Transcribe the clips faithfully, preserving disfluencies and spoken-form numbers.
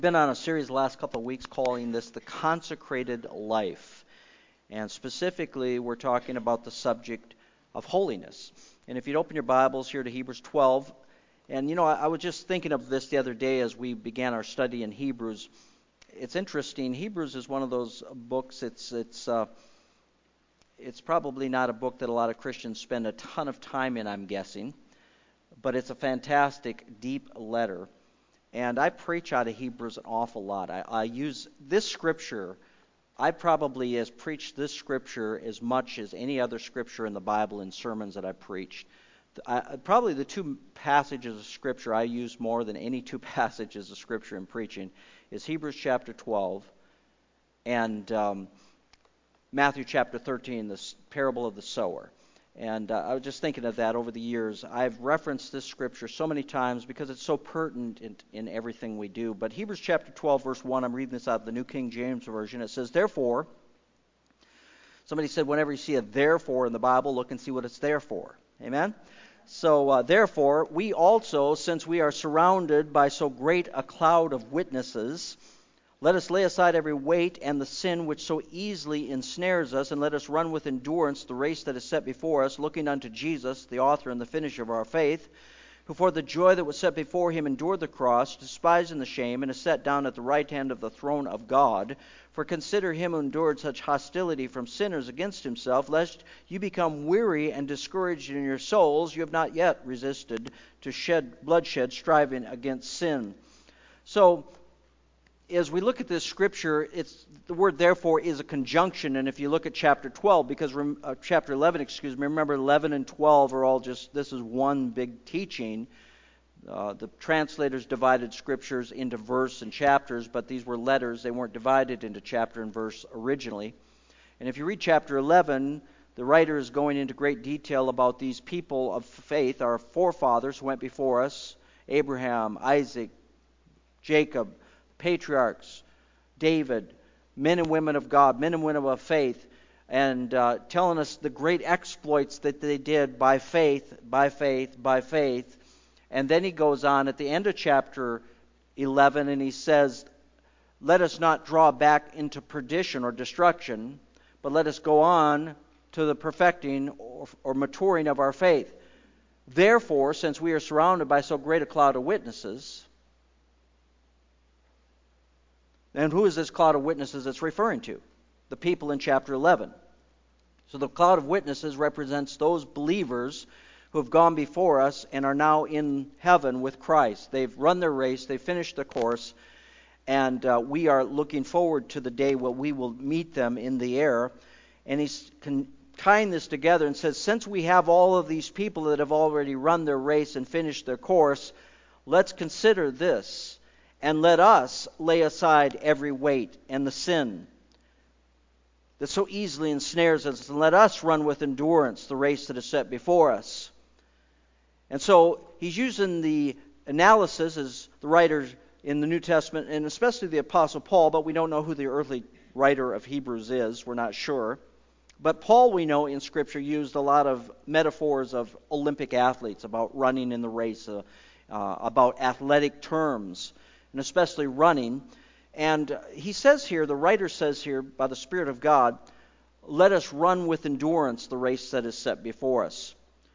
Been on a series the last couple of weeks calling this the consecrated life. And specifically, we're talking about the subject of holiness. And if you'd open your Bibles here to Hebrews twelve, and you know, I, I was just thinking of this the other day as we began our study in Hebrews. It's interesting. Hebrews is one of those books. It's it's uh, it's probably not a book that a lot of Christians spend a ton of time in, I'm guessing, but it's a fantastic, deep letter. And I preach out of Hebrews an awful lot. I, I use this scripture. I probably has preached this scripture as much as any other scripture in the Bible in sermons that I preached. I, probably the two passages of scripture I use more than any two passages of scripture in preaching is Hebrews chapter twelve and um, Matthew chapter thirteen, the parable of the sower. And uh, I was just thinking of that over the years. I've referenced this scripture so many times because it's so pertinent in, in everything we do. But Hebrews chapter twelve, verse one, I'm reading this out of the New King James Version. It says, therefore, somebody said whenever you see a therefore in the Bible, look and see what it's there for. Amen? So, uh, therefore, we also, since we are surrounded by so great a cloud of witnesses, let us lay aside every weight and the sin which so easily ensnares us, and let us run with endurance the race that is set before us, looking unto Jesus, the author and the finisher of our faith, who for the joy that was set before him endured the cross, despising the shame, and is set down at the right hand of the throne of God. For consider him who endured such hostility from sinners against himself, lest you become weary and discouraged in your souls. You have not yet resisted to shed bloodshed, striving against sin. So, as we look at this scripture, it's the word therefore is a conjunction, and if you look at chapter twelve, because uh, chapter eleven, excuse me, remember eleven and twelve are all just, this is one big teaching. Uh, the translators divided scriptures into verse and chapters, but these were letters. They weren't divided into chapter and verse originally. And if you read chapter eleven, the writer is going into great detail about these people of faith, our forefathers who went before us, Abraham, Isaac, Jacob, patriarchs, David, men and women of God, men and women of faith, and uh, telling us the great exploits that they did by faith, by faith, by faith. And then he goes on at the end of chapter eleven and he says, let us not draw back into perdition or destruction, but let us go on to the perfecting or, or maturing of our faith. Therefore, since we are surrounded by so great a cloud of witnesses. And who is this cloud of witnesses it's referring to? The people in chapter eleven. So the cloud of witnesses represents those believers who have gone before us and are now in heaven with Christ. They've run their race, they've finished the course, and uh, we are looking forward to the day when we will meet them in the air. And he's con- tying this together and says, since we have all of these people that have already run their race and finished their course, let's consider this. And let us lay aside every weight and the sin that so easily ensnares us, and let us run with endurance the race that is set before us. And so he's using the analysis as the writers in the New Testament, and especially the Apostle Paul, but we don't know who the earthly writer of Hebrews is. We're not sure. But Paul, we know in Scripture, used a lot of metaphors of Olympic athletes, about running in the race, uh, uh, about athletic terms, and especially running. And he says here, the writer says here, by the Spirit of God, let us run with endurance the race that is set before us.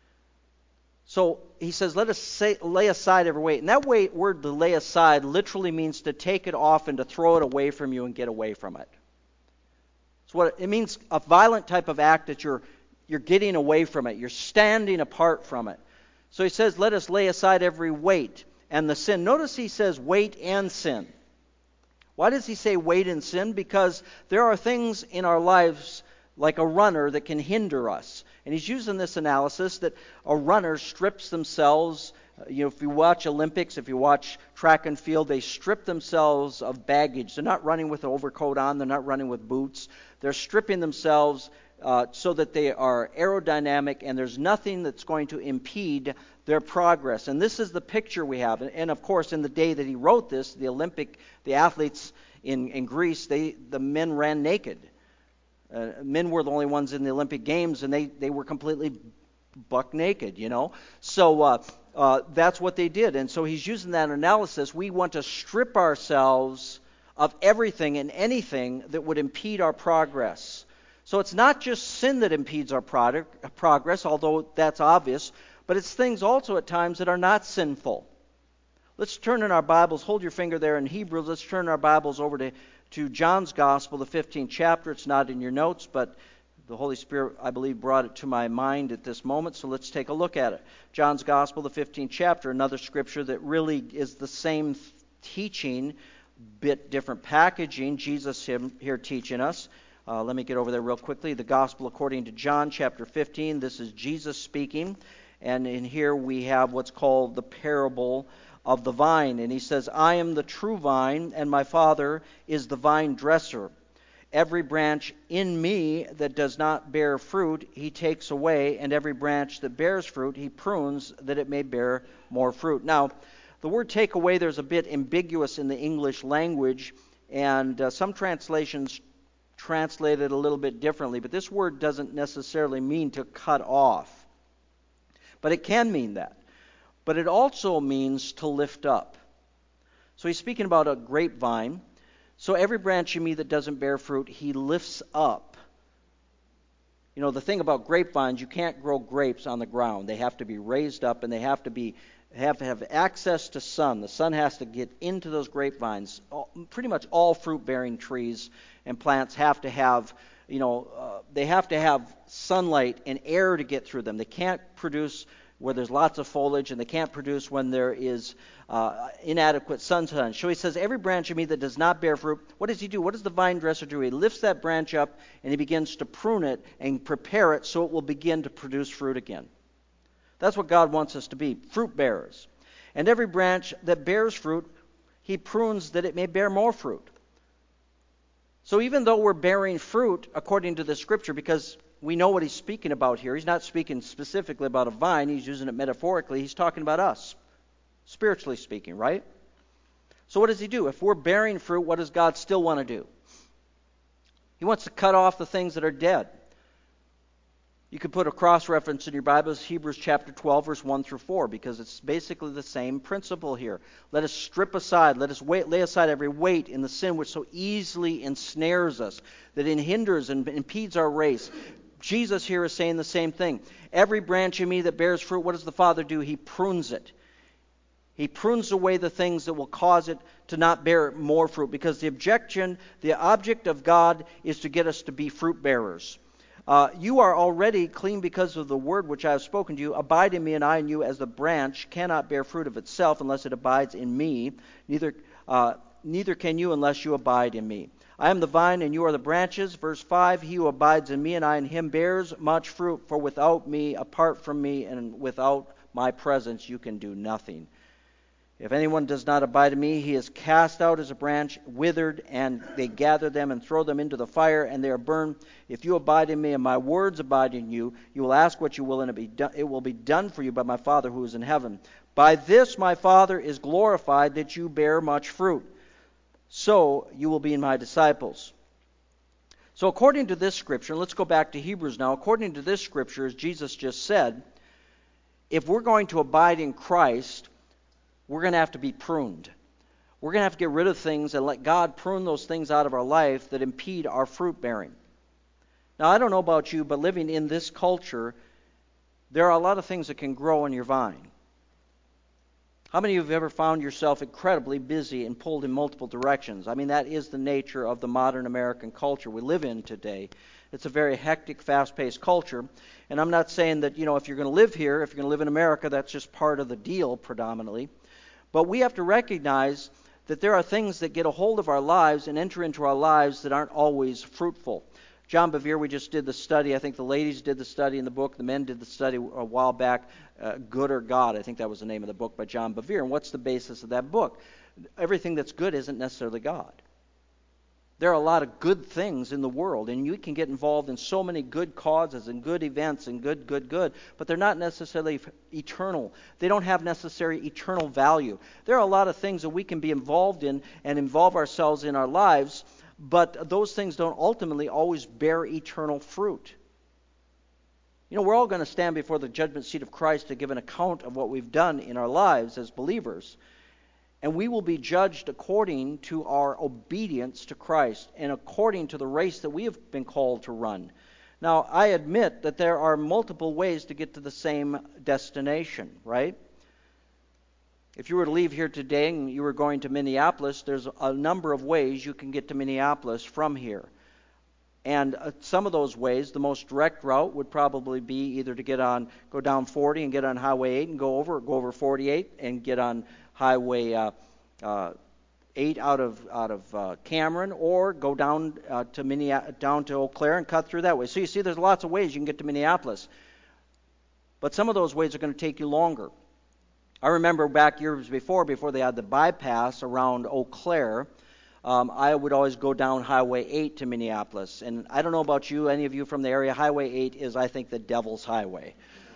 So he says, let us say, lay aside every weight. And that weight, word to lay aside literally means to take it off and to throw it away from you and get away from it. So what it means, a violent type of act that you're you're getting away from it. You're standing apart from it. So he says, let us lay aside every weight and the sin. Notice he says weight and sin. Why does he say weight and sin? Because there are things in our lives like a runner that can hinder us. And he's using this analysis that a runner strips themselves. You know, if you watch Olympics, if you watch track and field, they strip themselves of baggage. They're not running with an overcoat on. They're not running with boots. They're stripping themselves uh, so that they are aerodynamic, and there's nothing that's going to impede their progress. And this is the picture we have. And, and of course, in the day that he wrote this, the Olympic, the athletes in, in Greece, they the men ran naked. Uh, men were the only ones in the Olympic Games, and they, they were completely buck naked, you know. So uh, uh, that's what they did. And so he's using that analysis. We want to strip ourselves of everything and anything that would impede our progress. So it's not just sin that impedes our product, progress, although that's obvious, but it's things also at times that are not sinful. Let's turn in our Bibles, hold your finger there in Hebrews, let's turn our Bibles over to, to John's Gospel, the fifteenth chapter. It's not in your notes, but the Holy Spirit, I believe, brought it to my mind at this moment, so let's take a look at it. John's Gospel, the fifteenth chapter, another scripture that really is the same teaching, bit different packaging. Jesus here teaching us. Uh, let me get over there real quickly. The Gospel according to John, chapter fifteen. This is Jesus speaking, and in here we have what's called the parable of the vine. And he says, I am the true vine, and my Father is the vine dresser. Every branch in me that does not bear fruit, he takes away, and every branch that bears fruit, he prunes, that it may bear more fruit. Now, the word take away, there's a bit ambiguous in the English language, and uh, some translations translate it a little bit differently, but this word doesn't necessarily mean to cut off. But it can mean that. But it also means to lift up. So he's speaking about a grapevine. So every branch in me that doesn't bear fruit, he lifts up. You know, the thing about grapevines, you can't grow grapes on the ground. They have to be raised up, and they have to be have to have access to sun. The sun has to get into those grapevines. All, pretty much all fruit-bearing trees and plants have to have, you know, uh, they have to have sunlight and air to get through them. They can't produce where there's lots of foliage, and they can't produce when there is uh, inadequate sunshine. So he says, every branch of me that does not bear fruit, what does he do? What does the vine dresser do? He lifts that branch up, and he begins to prune it and prepare it so it will begin to produce fruit again. That's what God wants us to be, fruit bearers. And every branch that bears fruit, he prunes that it may bear more fruit. So even though we're bearing fruit, according to the Scripture, because we know what he's speaking about here. He's not speaking specifically about a vine. He's using it metaphorically. He's talking about us, spiritually speaking, right? So what does he do? If we're bearing fruit, what does God still want to do? He wants to cut off the things that are dead. You could put a cross-reference in your Bibles, Hebrews chapter twelve, verse one through four, because it's basically the same principle here. Let us strip aside, let us wait, lay aside every weight in the sin which so easily ensnares us, that it hinders and impedes our race. Jesus here is saying the same thing. Every branch in me that bears fruit, what does the Father do? He prunes it. He prunes away the things that will cause it to not bear more fruit, because the objection, the object of God is to get us to be fruit bearers. Uh, you are already clean because of the word which I have spoken to you. Abide in me, and I in you, as the branch cannot bear fruit of itself unless it abides in me. Neither, uh, neither can you unless you abide in me. I am the vine, and you are the branches. Verse five, he who abides in me, and I in him, bears much fruit. For without me, apart from me, and without my presence, you can do nothing. If anyone does not abide in me, he is cast out as a branch, withered, and they gather them and throw them into the fire, and they are burned. If you abide in me, and my words abide in you, you will ask what you will, and it, be done, it will be done for you by my Father who is in heaven. By this my Father is glorified, that you bear much fruit. So you will be my disciples. So according to this scripture, and let's go back to Hebrews now. According to this scripture, as Jesus just said, if we're going to abide in Christ, we're going to have to be pruned. We're going to have to get rid of things and let God prune those things out of our life that impede our fruit bearing. Now, I don't know about you, but living in this culture, there are a lot of things that can grow on your vine. How many of you have ever found yourself incredibly busy and pulled in multiple directions? I mean, that is the nature of the modern American culture we live in today. It's a very hectic, fast-paced culture. And I'm not saying that, you know, if you're going to live here, if you're going to live in America, that's just part of the deal predominantly. But we have to recognize that there are things that get a hold of our lives and enter into our lives that aren't always fruitful. John Bevere, we just did the study. I think the ladies did the study in the book. The men did the study a while back, uh, Good or God. I think that was the name of the book by John Bevere. And what's the basis of that book? Everything that's good isn't necessarily God. There are a lot of good things in the world, and you can get involved in so many good causes and good events and good, good, good, but they're not necessarily eternal. They don't have necessary eternal value. There are a lot of things that we can be involved in and involve ourselves in our lives, but those things don't ultimately always bear eternal fruit. You know, we're all going to stand before the judgment seat of Christ to give an account of what we've done in our lives as believers. And we will be judged according to our obedience to Christ and according to the race that we have been called to run. Now, I admit that there are multiple ways to get to the same destination, right? If you were to leave here today and you were going to Minneapolis, there's a number of ways you can get to Minneapolis from here. And uh, some of those ways, the most direct route would probably be either to get on, go down forty and get on Highway eight and go over, or go over forty-eight and get on Highway uh, uh, eight out of out of uh, Cameron, or go down uh, to Minneapolis, down to Eau Claire and cut through that way. So you see, there's lots of ways you can get to Minneapolis, but some of those ways are going to take you longer. I remember back years before, before they had the bypass around Eau Claire, um, I would always go down Highway eight to Minneapolis. And I don't know about you, any of you from the area, Highway eight is, I think, the devil's highway.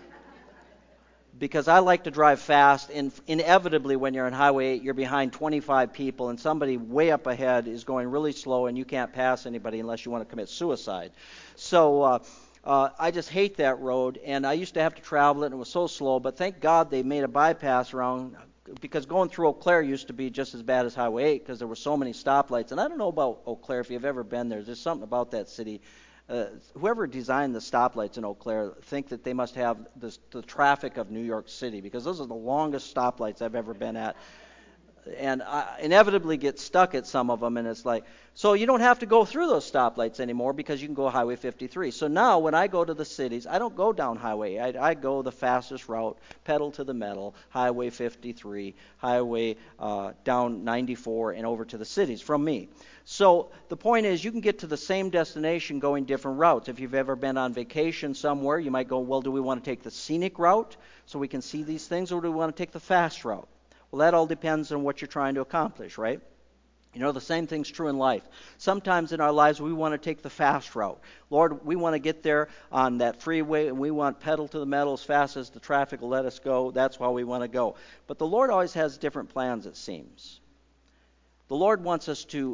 Because I like to drive fast, and inevitably when you're on Highway eight, you're behind twenty-five people, and somebody way up ahead is going really slow, and you can't pass anybody unless you want to commit suicide. So uh, uh, I just hate that road, and I used to have to travel it, and it was so slow, but thank God they made a bypass around, because going through Eau Claire used to be just as bad as Highway eight because there were so many stoplights. And I don't know about Eau Claire, if you've ever been there, there's something about that city. Uh, whoever designed the stoplights in Eau Claire think that they must have this, the traffic of New York City, because those are the longest stoplights I've ever been at. And I inevitably get stuck at some of them, and it's like, so you don't have to go through those stoplights anymore because you can go Highway fifty-three. So now when I go to the cities, I don't go down Highway. I, I go the fastest route, pedal to the metal, Highway fifty-three, Highway uh, down ninety-four, and over to the cities from me. So the point is, you can get to the same destination going different routes. If you've ever been on vacation somewhere, you might go, well, do we want to take the scenic route so we can see these things, or do we want to take the fast route? Well, that all depends on what you're trying to accomplish, right? You know, the same thing's true in life. Sometimes in our lives, we want to take the fast route. Lord, we want to get there on that freeway, and we want pedal to the metal as fast as the traffic will let us go. That's why we want to go. But the Lord always has different plans, it seems. The Lord wants us to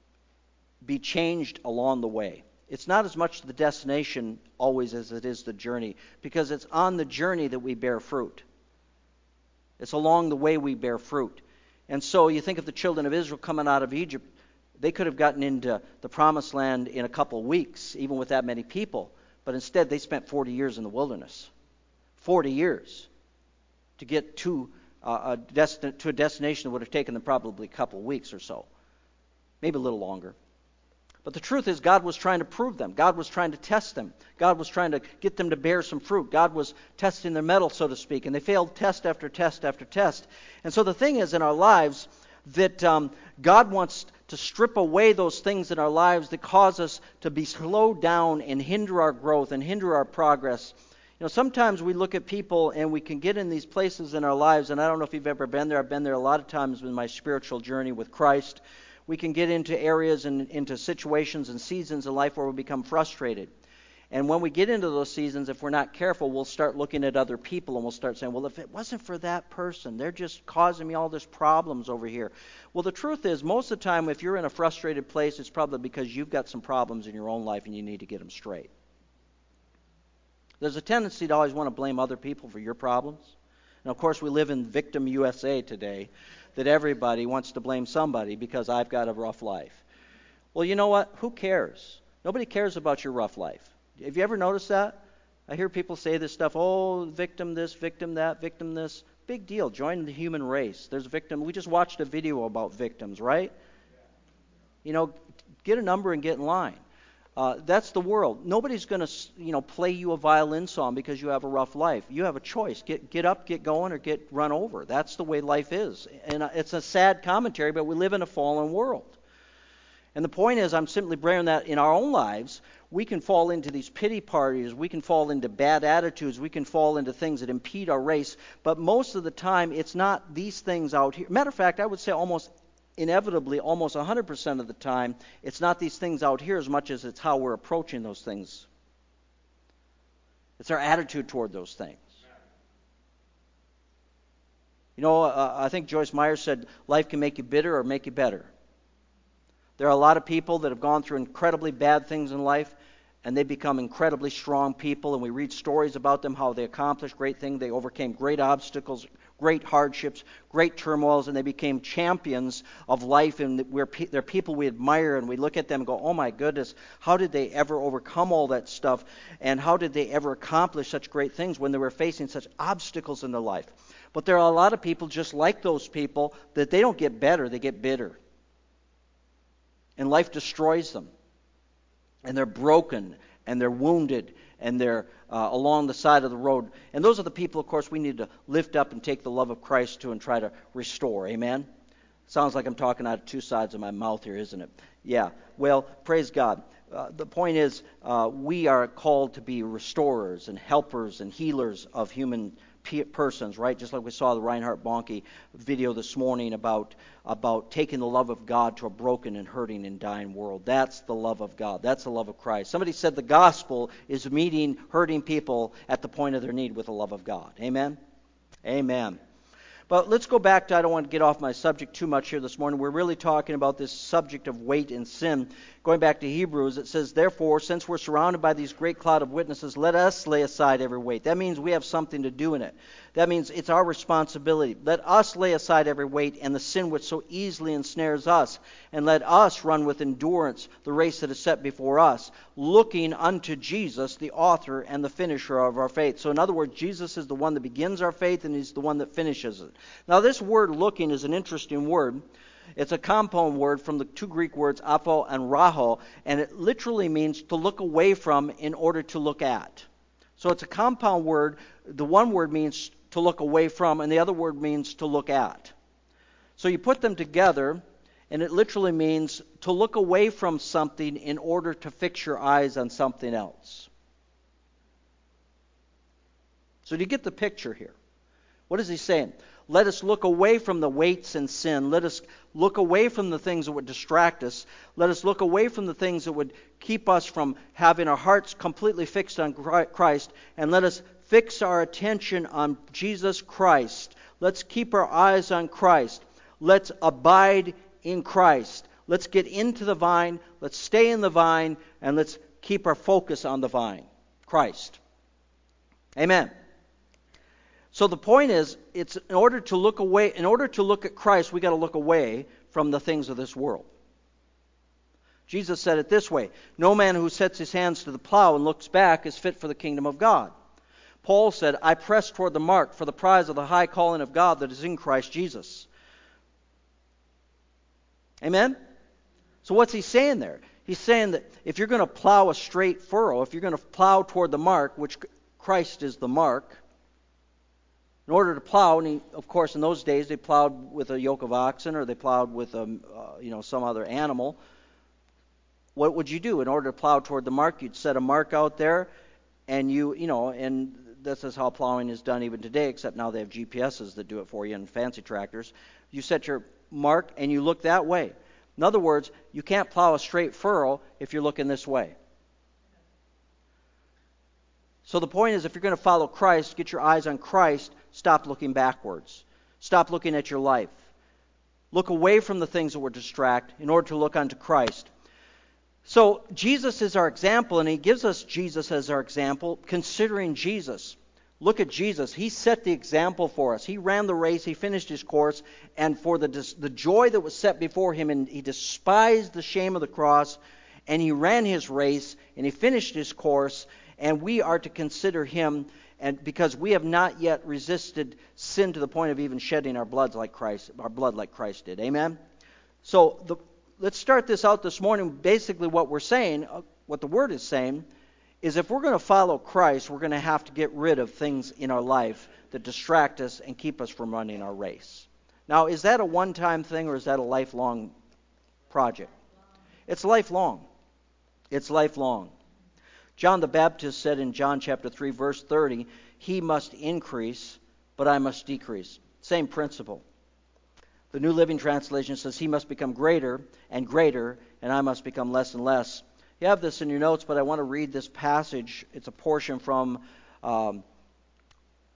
be changed along the way. It's not as much the destination always as it is the journey, because it's on the journey that we bear fruit. It's along the way we bear fruit. And so you think of the children of Israel coming out of Egypt, they could have gotten into the promised land in a couple of weeks, even with that many people. But instead, they spent forty years in the wilderness. forty years to get to, uh, a, desti- to a destination that would have taken them probably a couple of weeks or so. Maybe a little longer. But the truth is, God was trying to prove them. God was trying to test them. God was trying to get them to bear some fruit. God was testing their mettle, so to speak. And they failed test after test after test. And so the thing is in our lives that um, God wants to strip away those things in our lives that cause us to be slowed down and hinder our growth and hinder our progress. You know, sometimes we look at people and we can get in these places in our lives, and I don't know if you've ever been there. I've been there a lot of times in my spiritual journey with Christ. We can get into areas and into situations and seasons in life where we become frustrated. And when we get into those seasons, if we're not careful, we'll start looking at other people and we'll start saying, well, if it wasn't for that person, they're just causing me all these problems over here. Well, the truth is, most of the time, if you're in a frustrated place, it's probably because you've got some problems in your own life and you need to get them straight. There's a tendency to always want to blame other people for your problems. And of course, we live in victim U S A today, that everybody wants to blame somebody because I've got a rough life. Well, you know what? Who cares? Nobody cares about your rough life. Have you ever noticed that? I hear people say this stuff, oh, victim this, victim that, victim this. Big deal. Join the human race. There's a victim. We just watched a video about victims, right? You know, get a number and get in line. Uh, that's the world. Nobody's going to, you know, play you a violin song because you have a rough life. You have a choice. Get get up, get going, or get run over. That's the way life is. And it's a sad commentary, but we live in a fallen world. And the point is, I'm simply bringing that in our own lives, we can fall into these pity parties. We can fall into bad attitudes. We can fall into things that impede our race. But most of the time, it's not these things out here. Matter of fact, I would say almost inevitably, almost one hundred percent of the time, it's not these things out here as much as it's how we're approaching those things. It's our attitude toward those things. You know, uh, I think Joyce Meyer said, life can make you bitter or make you better. There are a lot of people that have gone through incredibly bad things in life, and they become incredibly strong people, and we read stories about them, how they accomplished great things. They overcame great obstacles, great hardships, great turmoils, and they became champions of life, and we're, they're people we admire, and we look at them and go, oh my goodness, how did they ever overcome all that stuff, and how did they ever accomplish such great things when they were facing such obstacles in their life? But there are a lot of people just like those people that they don't get better, they get bitter. And life destroys them. And they're broken, and they're wounded, and they're uh, along the side of the road. And those are the people, of course, we need to lift up and take the love of Christ to and try to restore. Amen? Sounds like I'm talking out of two sides of my mouth here, isn't it? Yeah. Well, praise God. Uh, the point is, uh, we are called to be restorers and helpers and healers of human persons, right? Just like we saw the Reinhard Bonnke video this morning about about taking the love of God to a broken and hurting and dying world. That's the love of God. That's the love of Christ. Somebody said the gospel is meeting hurting people at the point of their need with the love of God. Amen? Amen. But let's go back to, I don't want to get off my subject too much here this morning. We're really talking about this subject of weight and sin. Going back to Hebrews, it says, therefore, since we're surrounded by these great cloud of witnesses, let us lay aside every weight. That means we have something to do in it. That means it's our responsibility. Let us lay aside every weight and the sin which so easily ensnares us, and let us run with endurance the race that is set before us, looking unto Jesus, the author and the finisher of our faith. So in other words, Jesus is the one that begins our faith, and he's the one that finishes it. Now this word looking is an interesting word. It's a compound word from the two Greek words apho and raho, and it literally means to look away from in order to look at. So it's a compound word. The one word means to look away from, and the other word means to look at. So you put them together, and it literally means to look away from something in order to fix your eyes on something else. So do you get the picture here? What is he saying? Let us look away from the weights and sin. Let us look away from the things that would distract us. Let us look away from the things that would keep us from having our hearts completely fixed on Christ. And let us fix our attention on Jesus Christ. Let's keep our eyes on Christ. Let's abide in Christ. Let's get into the vine. Let's stay in the vine. And let's keep our focus on the vine. Christ. Amen. So the point is, it's in order to look away, in order to look at Christ, we got to look away from the things of this world. Jesus said it this way: no man who sets his hands to the plow and looks back is fit for the kingdom of God. Paul said, I press toward the mark for the prize of the high calling of God that is in Christ Jesus. Amen? So what's he saying there? He's saying that if you're going to plow a straight furrow, if you're going to plow toward the mark, which Christ is the mark, in order to plow, and he, of course in those days they plowed with a yoke of oxen, or they plowed with a, uh, you know, some other animal. What would you do in order to plow toward the mark? You'd set a mark out there, and you, you know, and this is how plowing is done even today, except now they have G P S's that do it for you and fancy tractors. You set your mark and you look that way. In other words, you can't plow a straight furrow if you're looking this way. So the point is, if you're going to follow Christ, get your eyes on Christ. Stop looking backwards. Stop looking at your life. Look away from the things that will distract in order to look unto Christ. So Jesus is our example, and he gives us Jesus as our example, considering Jesus. Look at Jesus. He set the example for us. He ran the race. He finished his course. And for the, the joy that was set before him, and he despised the shame of the cross, and he ran his race, and he finished his course. And we are to consider him, and because we have not yet resisted sin to the point of even shedding our blood like Christ, our blood like Christ did. Amen? So the, let's start this out this morning. Basically what we're saying, uh, what the Word is saying, is if we're going to follow Christ, we're going to have to get rid of things in our life that distract us and keep us from running our race. Now, is that a one-time thing, or is that a lifelong project? It's lifelong. It's lifelong. John the Baptist said in John chapter three, verse thirty, he must increase, but I must decrease. Same principle. The New Living Translation says he must become greater and greater, and I must become less and less. You have this in your notes, but I want to read this passage. It's a portion from um,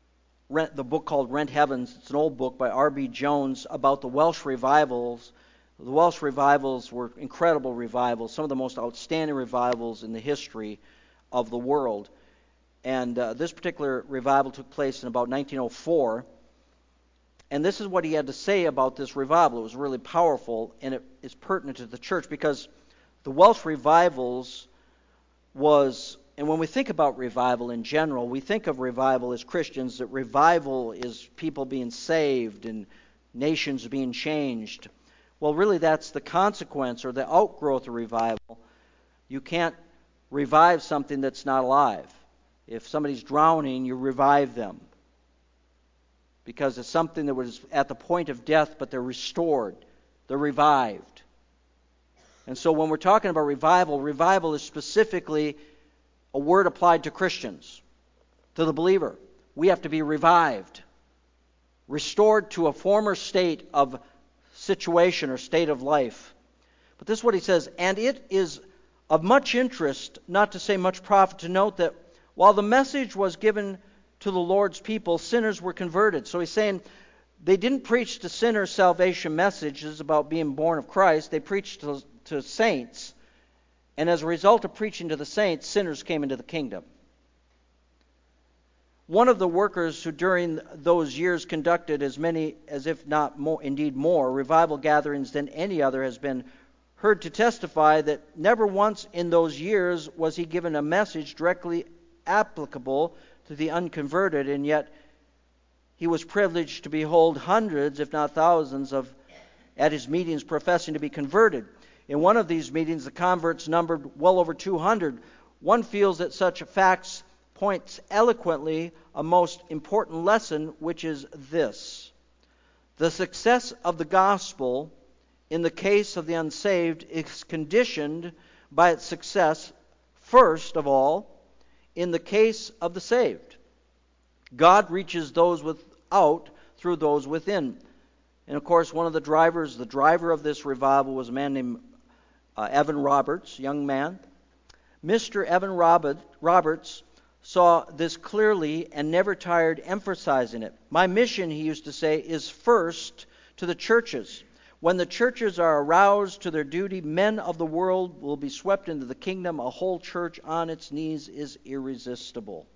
Rent, the book called Rent Heavens. It's an old book by R B Jones about the Welsh revivals The Welsh revivals were incredible revivals, some of the most outstanding revivals in the history of the world. And uh, this particular revival took place in about nineteen oh four. And this is what he had to say about this revival. It was really powerful, and it is pertinent to the church because the Welsh revivals was, and when we think about revival in general, we think of revival as Christians, that revival is people being saved and nations being changed. Well, really that's the consequence or the outgrowth of revival. You can't revive something that's not alive. If somebody's drowning, you revive them, because it's something that was at the point of death, but they're restored. They're revived. And so when we're talking about revival, revival is specifically a word applied to Christians, to the believer. We have to be revived, restored to a former state of situation or state of life. But this is what he says, and it is of much interest, not to say much profit, to note that while the message was given to the Lord's people, sinners were converted. So he's saying they didn't preach to sinners salvation messages about being born of Christ. They preached to, to saints. And as a result of preaching to the saints, sinners came into the kingdom. One of the workers who during those years conducted as many, as if not more, indeed more, revival gatherings than any other has been heard to testify that never once in those years was he given a message directly applicable to the unconverted, and yet he was privileged to behold hundreds, if not thousands, of at his meetings professing to be converted. In one of these meetings, the converts numbered well over two hundred. One feels that such facts points eloquently a most important lesson, which is this: the success of the gospel in the case of the unsaved is conditioned by its success, first of all, in the case of the saved. God reaches those without through those within. And of course, one of the drivers, the driver of this revival was a man named uh, Evan Roberts, young man. Mister Evan Robert, Roberts saw this clearly and never tired emphasizing it. My mission, he used to say, is first to the churches. When the churches are aroused to their duty, men of the world will be swept into the kingdom. A whole church on its knees is irresistible.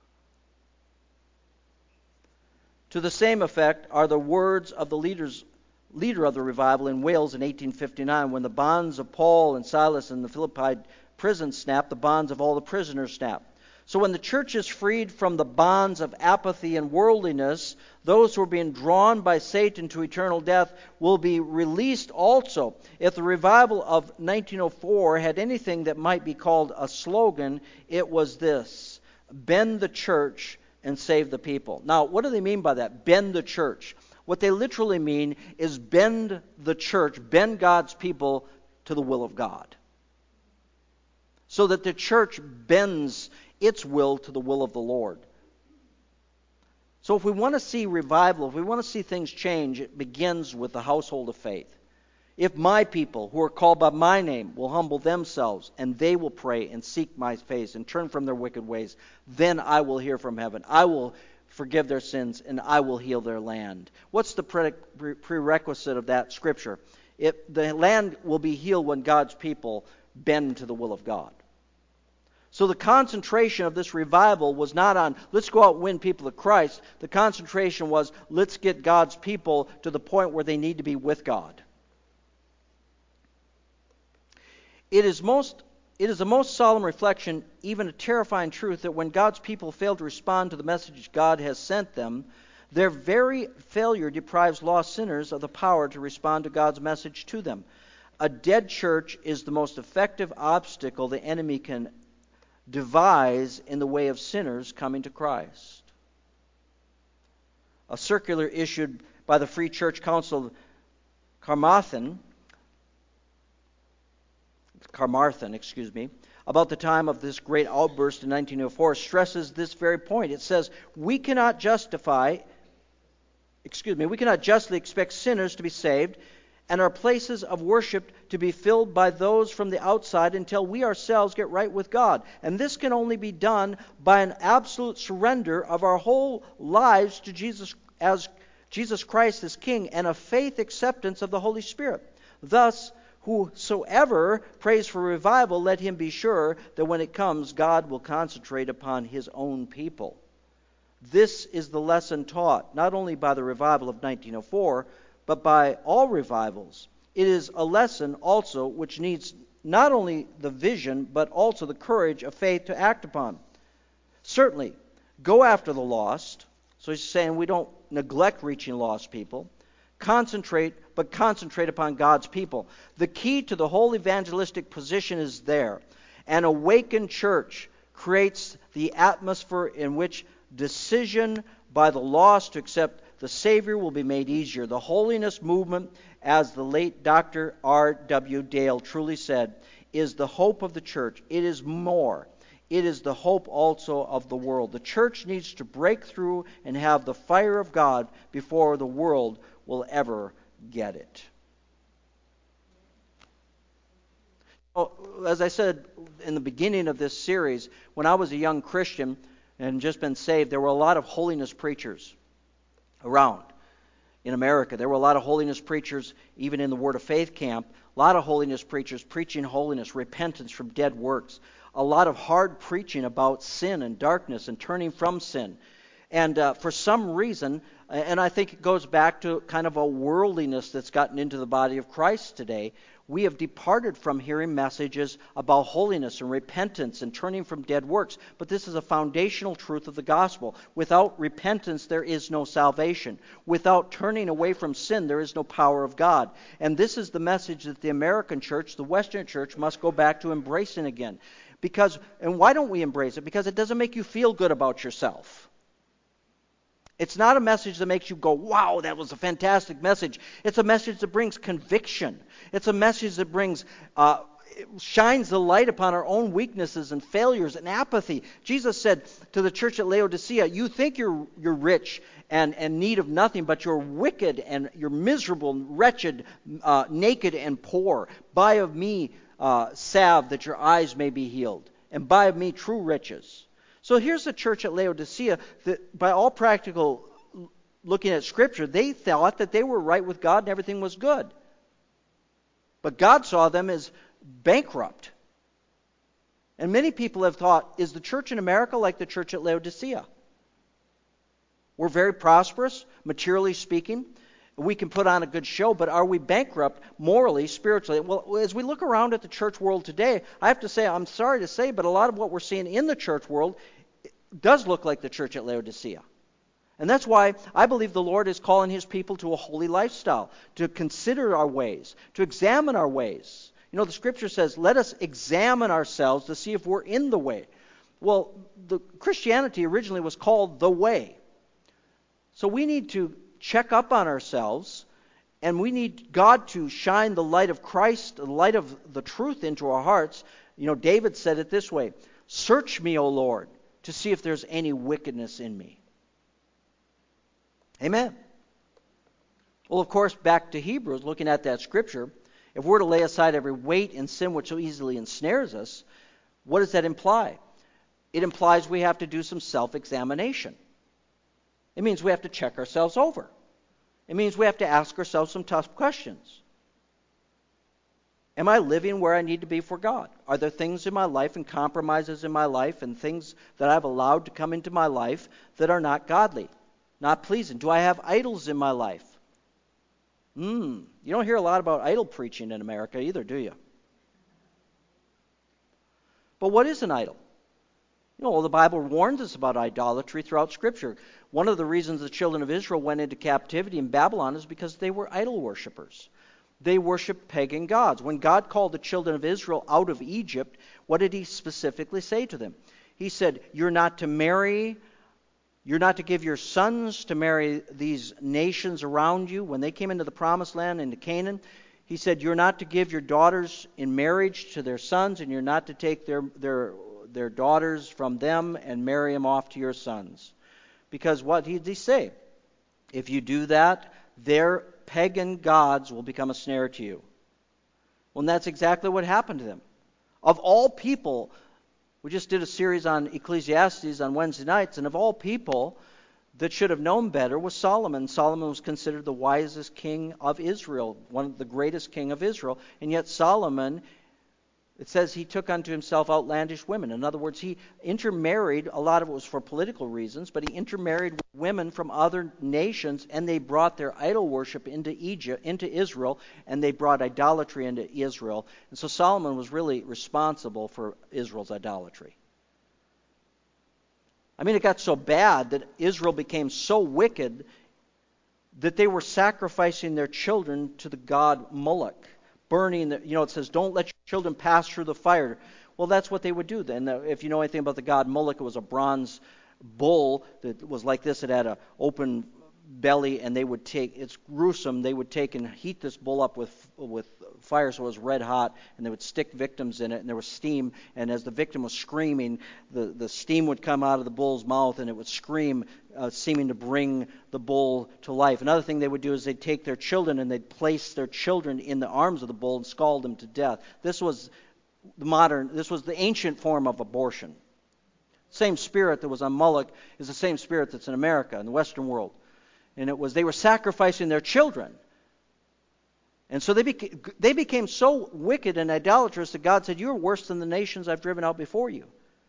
To the same effect are the words of the leaders, leader of the revival in Wales in eighteen fifty-nine, when the bonds of Paul and Silas in the Philippi prison snapped, the bonds of all the prisoners snapped. So when the church is freed from the bonds of apathy and worldliness, those who are being drawn by Satan to eternal death will be released also. If the revival of nineteen oh four had anything that might be called a slogan, it was this: bend the church and save the people. Now, what do they mean by that? Bend the church. What they literally mean is bend the church, bend God's people to the will of God, so that the church bends its will to the will of the Lord. So if we want to see revival, if we want to see things change, it begins with the household of faith. If my people who are called by my name will humble themselves, and they will pray and seek my face and turn from their wicked ways, then I will hear from heaven. I will forgive their sins, and I will heal their land. What's the pre- prerequisite of that scripture? It, the land will be healed when God's people bend to the will of God. So the concentration of this revival was not on, let's go out and win people to Christ. The concentration was, let's get God's people to the point where they need to be with God. It is most, it is a most solemn reflection, even a terrifying truth, that when God's people fail to respond to the message God has sent them, their very failure deprives lost sinners of the power to respond to God's message to them. A dead church is the most effective obstacle the enemy can devise in the way of sinners coming to Christ. A circular issued by the Free Church Council of Carmarthen, Carmarthen, excuse me, about the time of this great outburst in nineteen oh four stresses this very point. It says, we cannot justify, excuse me, we cannot justly expect sinners to be saved and our places of worship to be filled by those from the outside until we ourselves get right with God. And this can only be done by an absolute surrender of our whole lives to Jesus as Jesus Christ as King, and a faith acceptance of the Holy Spirit. Thus, whosoever prays for revival, let him be sure that when it comes, God will concentrate upon his own people. This is the lesson taught, not only by the revival of nineteen oh four, but by all revivals. It is a lesson also which needs not only the vision, but also the courage of faith to act upon. Certainly, go after the lost. So he's saying we don't neglect reaching lost people. Concentrate, but concentrate upon God's people. The key to the whole evangelistic position is there. An awakened church creates the atmosphere in which decision by the lost to accept the Savior will be made easier. The holiness movement, as the late Doctor R W Dale truly said, is the hope of the church. It is more. It is the hope also of the world. The church needs to break through and have the fire of God before the world will ever get it. As I said in the beginning of this series, when I was a young Christian and just been saved, there were a lot of holiness preachers around in America. There were a lot of holiness preachers even in the Word of Faith camp. A lot of holiness preachers preaching holiness, repentance from dead works. A lot of hard preaching about sin and darkness and turning from sin. And uh, for some reason, and I think it goes back to kind of a worldliness that's gotten into the body of Christ today, we have departed from hearing messages about holiness and repentance and turning from dead works. But this is a foundational truth of the gospel. Without repentance, there is no salvation. Without turning away from sin, there is no power of God. And this is the message that the American church, the Western church, must go back to embracing again. Because, and why don't we embrace it? Because it doesn't make you feel good about yourself. It's not a message that makes you go, wow, that was a fantastic message. It's a message that brings conviction. It's a message that brings, uh, shines the light upon our own weaknesses and failures and apathy. Jesus said to the church at Laodicea, you think you're you're rich and in need of nothing, but you're wicked and you're miserable, wretched, uh, naked and poor. Buy of me uh, salve that your eyes may be healed, and buy of me true riches. So here's the church at Laodicea that by all practical looking at Scripture, they thought that they were right with God and everything was good. But God saw them as bankrupt. And many people have thought, is the church in America like the church at Laodicea? We're very prosperous, materially speaking. We can put on a good show, but are we bankrupt morally, spiritually? Well, as we look around at the church world today, I have to say, I'm sorry to say, but a lot of what we're seeing in the church world does look like the church at Laodicea. And that's why I believe the Lord is calling his people to a holy lifestyle, to consider our ways, to examine our ways. You know, the Scripture says, let us examine ourselves to see if we're in the way. Well, the Christianity originally was called the way. So we need to check up on ourselves, and we need God to shine the light of Christ, the light of the truth into our hearts. You know, David said it this way, search me, O Lord, to see if there's any wickedness in me. Amen. Well, of course, back to Hebrews, looking at that scripture, if we're to lay aside every weight and sin which so easily ensnares us, what does that imply? It implies we have to do some self-examination. It means we have to check ourselves over. It means we have to ask ourselves some tough questions. Am I living where I need to be for God? Are there things in my life and compromises in my life and things that I've allowed to come into my life that are not godly, not pleasing? Do I have idols in my life? Hmm, you don't hear a lot about idol preaching in America either, do you? But what is an idol? You know, well, the Bible warns us about idolatry throughout Scripture. One of the reasons the children of Israel went into captivity in Babylon is because they were idol worshippers. They worshiped pagan gods. When God called the children of Israel out of Egypt, what did he specifically say to them? He said, you're not to marry, you're not to give your sons to marry these nations around you. When they came into the promised land, into Canaan, he said, you're not to give your daughters in marriage to their sons, and you're not to take their their their daughters from them and marry them off to your sons. Because what did he say? If you do that, their pagan gods will become a snare to you. Well, and that's exactly what happened to them. Of all people, we just did a series on Ecclesiastes on Wednesday nights, and of all people, that should have known better was Solomon. Solomon was considered the wisest king of Israel, one of the greatest king of Israel. And yet Solomon, it says he took unto himself outlandish women. In other words, he intermarried. A lot of it was for political reasons, but he intermarried with women from other nations, and they brought their idol worship into Egypt, into Israel, and they brought idolatry into Israel. And so Solomon was really responsible for Israel's idolatry. I mean, it got so bad that Israel became so wicked that they were sacrificing their children to the god Moloch. Burning, the, you know, it says, don't let your children pass through the fire. Well, that's what they would do then. If you know anything about the god Moloch, it was a bronze bull that was like this. It had an open belly, and they would take, it's gruesome, they would take and heat this bull up with with fire so it was red hot, and they would stick victims in it, and there was steam, and as the victim was screaming, the, the steam would come out of the bull's mouth, and it would scream, uh, seeming to bring the bull to life. Another thing they would do is they'd take their children, and they'd place their children in the arms of the bull and scald them to death. This was the modern, this was the ancient form of abortion. Same spirit that was on Moloch is the same spirit that's in America, in the Western world. And it was, they were sacrificing their children. And so they became, they became so wicked and idolatrous that God said, you're worse than the nations I've driven out before you.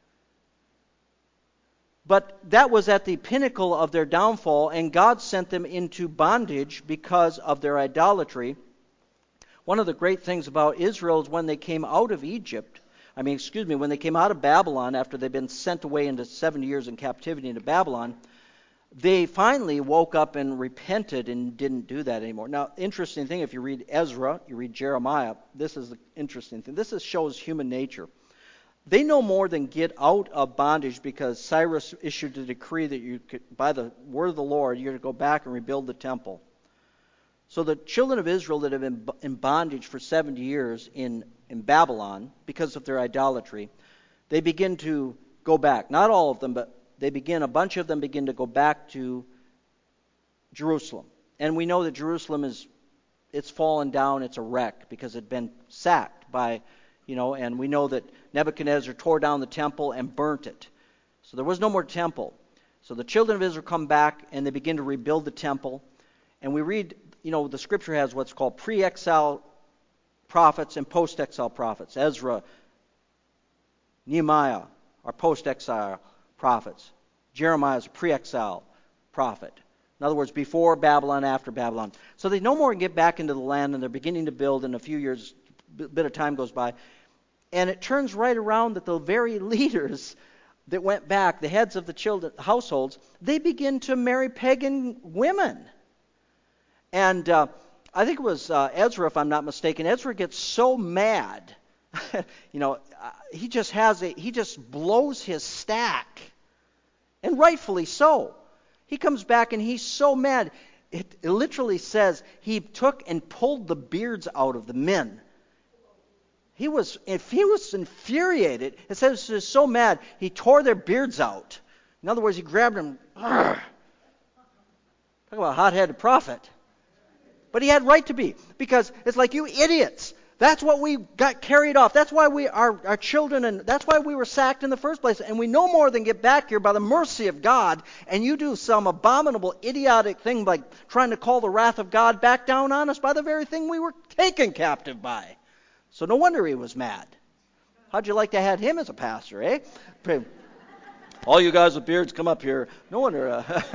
But that was at the pinnacle of their downfall, and God sent them into bondage because of their idolatry. One of the great things about Israel is when they came out of Egypt, I mean, excuse me, when they came out of Babylon after they'd been sent away into seventy years in captivity into Babylon, they finally woke up and repented and didn't do that anymore. Now, interesting thing, if you read Ezra, you read Jeremiah, this is the interesting thing. This is, shows human nature. They no more than get out of bondage because Cyrus issued a decree that you could, by the word of the Lord, you're to go back and rebuild the temple. So the children of Israel that have been in bondage for seventy years in, in Babylon because of their idolatry, they begin to go back. Not all of them, but they begin, a bunch of them begin to go back to Jerusalem. And we know that Jerusalem is, it's fallen down, it's a wreck because it had been sacked by, you know, and we know that Nebuchadnezzar tore down the temple and burnt it. So there was no more temple. So the children of Israel come back and they begin to rebuild the temple. And we read, you know, the scripture has what's called pre-exile prophets and post-exile prophets. Ezra, Nehemiah are post-exile prophets. Jeremiah is a pre-exile prophet. In other words, before Babylon, after Babylon. So they no more get back into the land, and they're beginning to build, and a few years, a bit of time goes by. And it turns right around that the very leaders that went back, the heads of the children, households, they begin to marry pagan women. And uh, I think it was uh, Ezra, if I'm not mistaken. Ezra gets so mad, you know, uh, he just has a, he just blows his stack, and rightfully so. He comes back and he's so mad. It, it literally says he took and pulled the beards out of the men. He was, if he was infuriated, it says he was so mad he tore their beards out. In other words, he grabbed them. Talk about a hot-headed prophet. But he had right to be, because it's like, you idiots. That's what we got carried off. That's why we our, our children, and that's why we were sacked in the first place. And we no more than get back here by the mercy of God, and you do some abominable, idiotic thing like trying to call the wrath of God back down on us by the very thing we were taken captive by. So no wonder he was mad. How'd you like to have him as a pastor, eh? All you guys with beards, come up here. No wonder.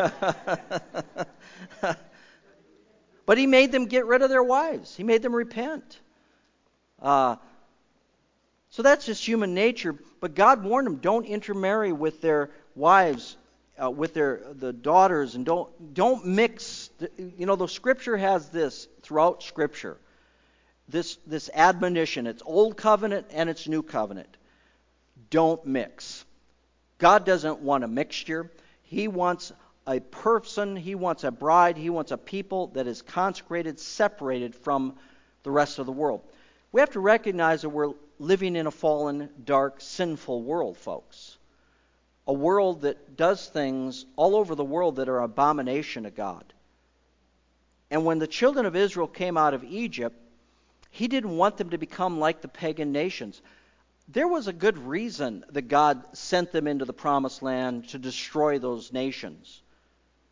Uh, but he made them get rid of their wives. He made them repent. Uh, so that's just human nature. But God warned them, don't intermarry with their wives, uh, with their the daughters, and don't don't mix. The, you know, the Scripture has this throughout Scripture. This this admonition. It's Old Covenant and it's New Covenant. Don't mix. God doesn't want a mixture. He wants a person. He wants a bride. He wants a people that is consecrated, separated from the rest of the world. We have to recognize that we're living in a fallen, dark, sinful world, folks. A world that does things all over the world that are abomination to God. And when the children of Israel came out of Egypt, He didn't want them to become like the pagan nations. There was a good reason that God sent them into the promised land to destroy those nations.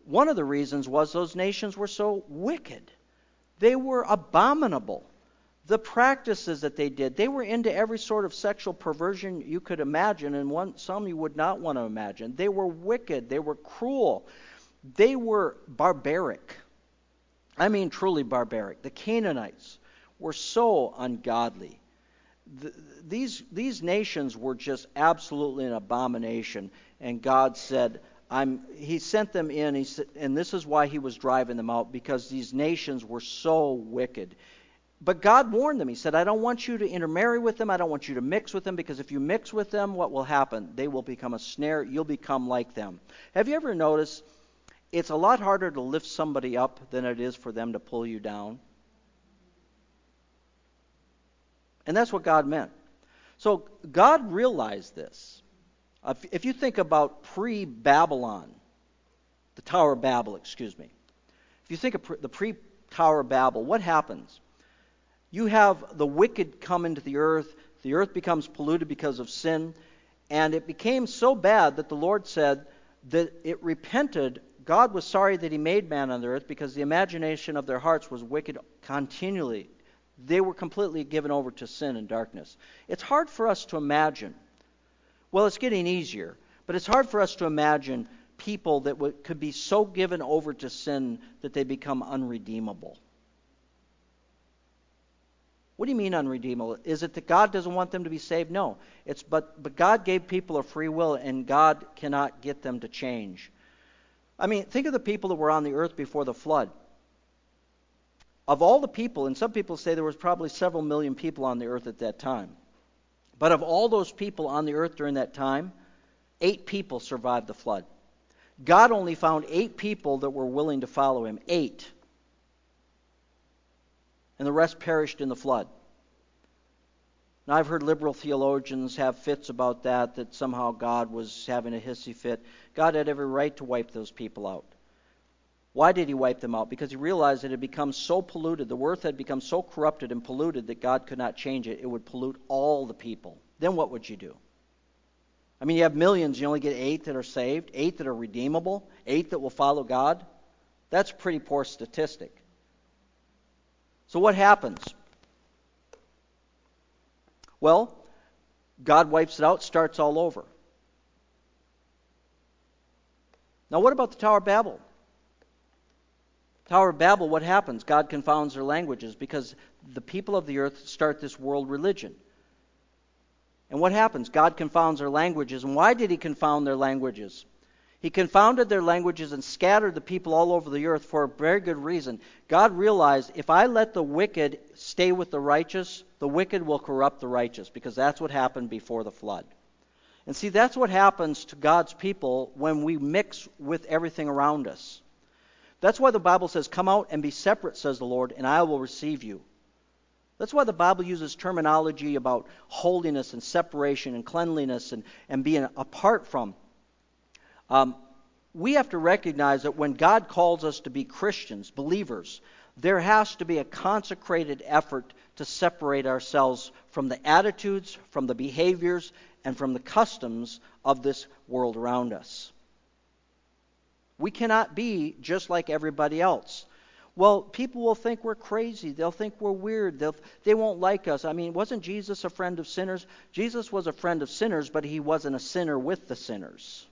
one of the reasons was those nations were so wicked. They were abominable. The practices that they did, they were into every sort of sexual perversion you could imagine, and one, some you would not want to imagine. They were wicked. They were cruel. They were barbaric. I mean, truly barbaric. The Canaanites were so ungodly. The, these, these nations were just absolutely an abomination, and God said, I'm, he sent them in, he said, and this is why he was driving them out, because these nations were so wicked. But God warned them. He said, I don't want you to intermarry with them. I don't want you to mix with them, because if you mix with them, what will happen? They will become a snare. You'll become like them. Have you ever noticed it's a lot harder to lift somebody up than it is for them to pull you down? And that's what God meant. So God realized this. If you think about pre-Babylon, the Tower of Babel, excuse me. If you think of the pre-Tower of Babel, what happens? You have the wicked come into the earth. The earth becomes polluted because of sin. And it became so bad that the Lord said that it repented. God was sorry that he made man on the earth because the imagination of their hearts was wicked continually. They were completely given over to sin and darkness. It's hard for us to imagine. Well, it's getting easier. But it's hard for us to imagine people that would, could be so given over to sin that they become unredeemable. What do you mean unredeemable? Is it that God doesn't want them to be saved? No. It's but but God gave people a free will, and God cannot get them to change. I mean, think of the people that were on the earth before the flood. Of all the people, and some people say there was probably several million people on the earth at that time. But of all those people on the earth during that time, eight people survived the flood. God only found eight people that were willing to follow him. Eight. And the rest perished in the flood. Now, I've heard liberal theologians have fits about that, that somehow God was having a hissy fit. God had every right to wipe those people out. Why did he wipe them out? Because he realized it had become so polluted, the earth had become so corrupted and polluted that God could not change it. It would pollute all the people. Then what would you do? I mean, you have millions, you only get eight that are saved, eight that are redeemable, eight that will follow God. That's a pretty poor statistic. So what happens? Well, God wipes it out, starts all over. Now what about the Tower of Babel? Tower of Babel, what happens? God confounds their languages because the people of the earth start this world religion. And what happens? God confounds their languages. And why did he confound their languages? He confounded their languages and scattered the people all over the earth for a very good reason. God realized if I let the wicked stay with the righteous, the wicked will corrupt the righteous, because that's what happened before the flood. And see, that's what happens to God's people when we mix with everything around us. That's why the Bible says, come out and be separate, says the Lord, and I will receive you. That's why the Bible uses terminology about holiness and separation and cleanliness and, and being apart from. Um, we have to recognize that when God calls us to be Christians, believers, there has to be a consecrated effort to separate ourselves from the attitudes, from the behaviors, and from the customs of this world around us. We cannot be just like everybody else. Well, people will think we're crazy. They'll think we're weird. They'll, they won't like us. I mean, wasn't Jesus a friend of sinners? Jesus was a friend of sinners, but he wasn't a sinner with the sinners.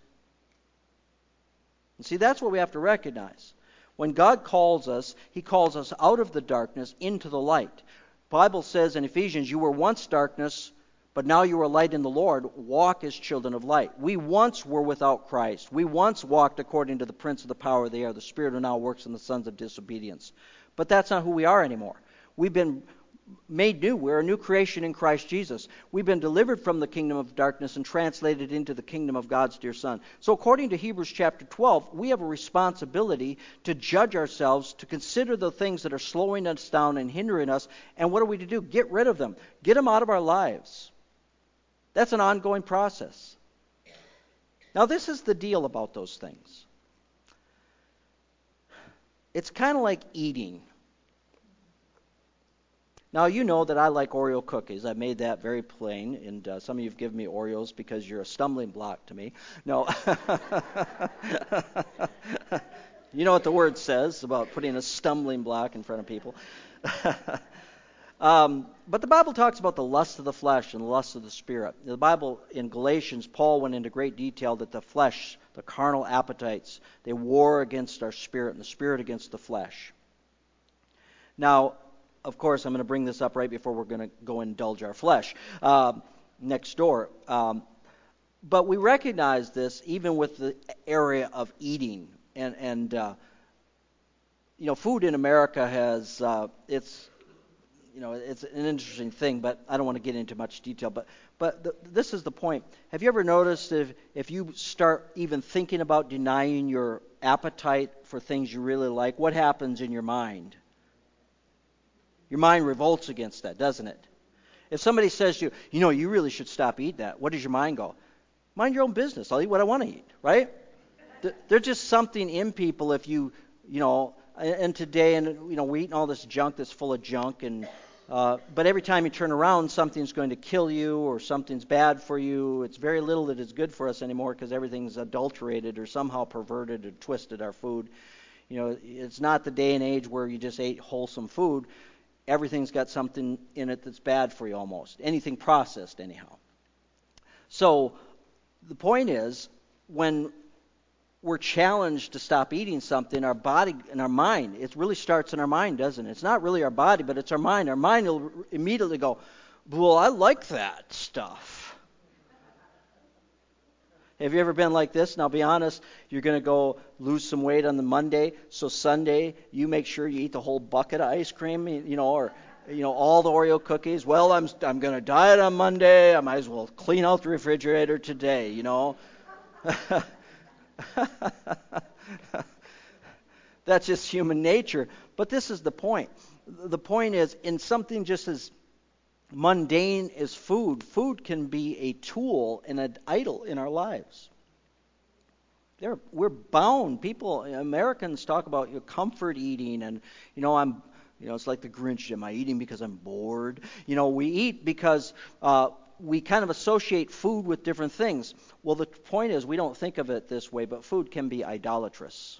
And see, that's what we have to recognize. When God calls us, he calls us out of the darkness into the light. The Bible says in Ephesians, you were once darkness, but now you are light in the Lord. Walk as children of light. We once were without Christ. We once walked according to the prince of the power of the air, the spirit who now works in the sons of disobedience. But that's not who we are anymore. We've been made new. We're a new creation in Christ Jesus. We've been delivered from the kingdom of darkness and translated into the kingdom of God's dear Son. So according to Hebrews chapter twelve, we have a responsibility to judge ourselves, to consider the things that are slowing us down and hindering us. And what are we to do? Get rid of them. Get them out of our lives. That's an ongoing process. Now, this is the deal about those things. It's kind of like eating. Now, you know that I like Oreo cookies. I made that very plain, and uh, some of you have given me Oreos because you're a stumbling block to me. No. You know what the word says about putting a stumbling block in front of people. um, but the Bible talks about the lust of the flesh and the lust of the spirit. The Bible in Galatians, Paul went into great detail that the flesh, the carnal appetites, they war against our spirit and the spirit against the flesh. Now, of course, I'm going to bring this up right before we're going to go indulge our flesh uh, next door. Um, but we recognize this even with the area of eating. And, and uh, you know, food in America has, uh, it's, you know, it's an interesting thing, but I don't want to get into much detail. But but the, this is the point. Have you ever noticed if, if you start even thinking about denying your appetite for things you really like, what happens in your mind? Your mind revolts against that, doesn't it? If somebody says to you, you know, you really should stop eating that, what does your mind go? Mind your own business. I'll eat what I want to eat, right? There's just something in people if you, you know, and today, and you know, we're eating all this junk that's full of junk, and uh, but every time you turn around, something's going to kill you or something's bad for you. It's very little that is good for us anymore because everything's adulterated or somehow perverted or twisted our food. You know, it's not the day and age where you just ate wholesome food. Everything's got something in it that's bad for you almost. Anything processed anyhow. So the point is, when we're challenged to stop eating something, our body and our mind, it really starts in our mind, doesn't it? It's not really our body, but it's our mind. Our mind will immediately go, well, I like that stuff. Have you ever been like this? Now, be honest, you're going to go lose some weight on the Monday, so Sunday, you make sure you eat the whole bucket of ice cream, you know, or, you know, all the Oreo cookies. Well, I'm I'm going to diet on Monday. I might as well clean out the refrigerator today, you know. That's just human nature. But this is the point. The point is, in something just as mundane as food, food can be a tool and an idol in our lives. They're, we're bound. People, Americans talk about you know, comfort eating, and you know, I'm, you know, it's like the Grinch. Am I eating because I'm bored? You know, we eat because uh, we kind of associate food with different things. Well, the point is, we don't think of it this way, but food can be idolatrous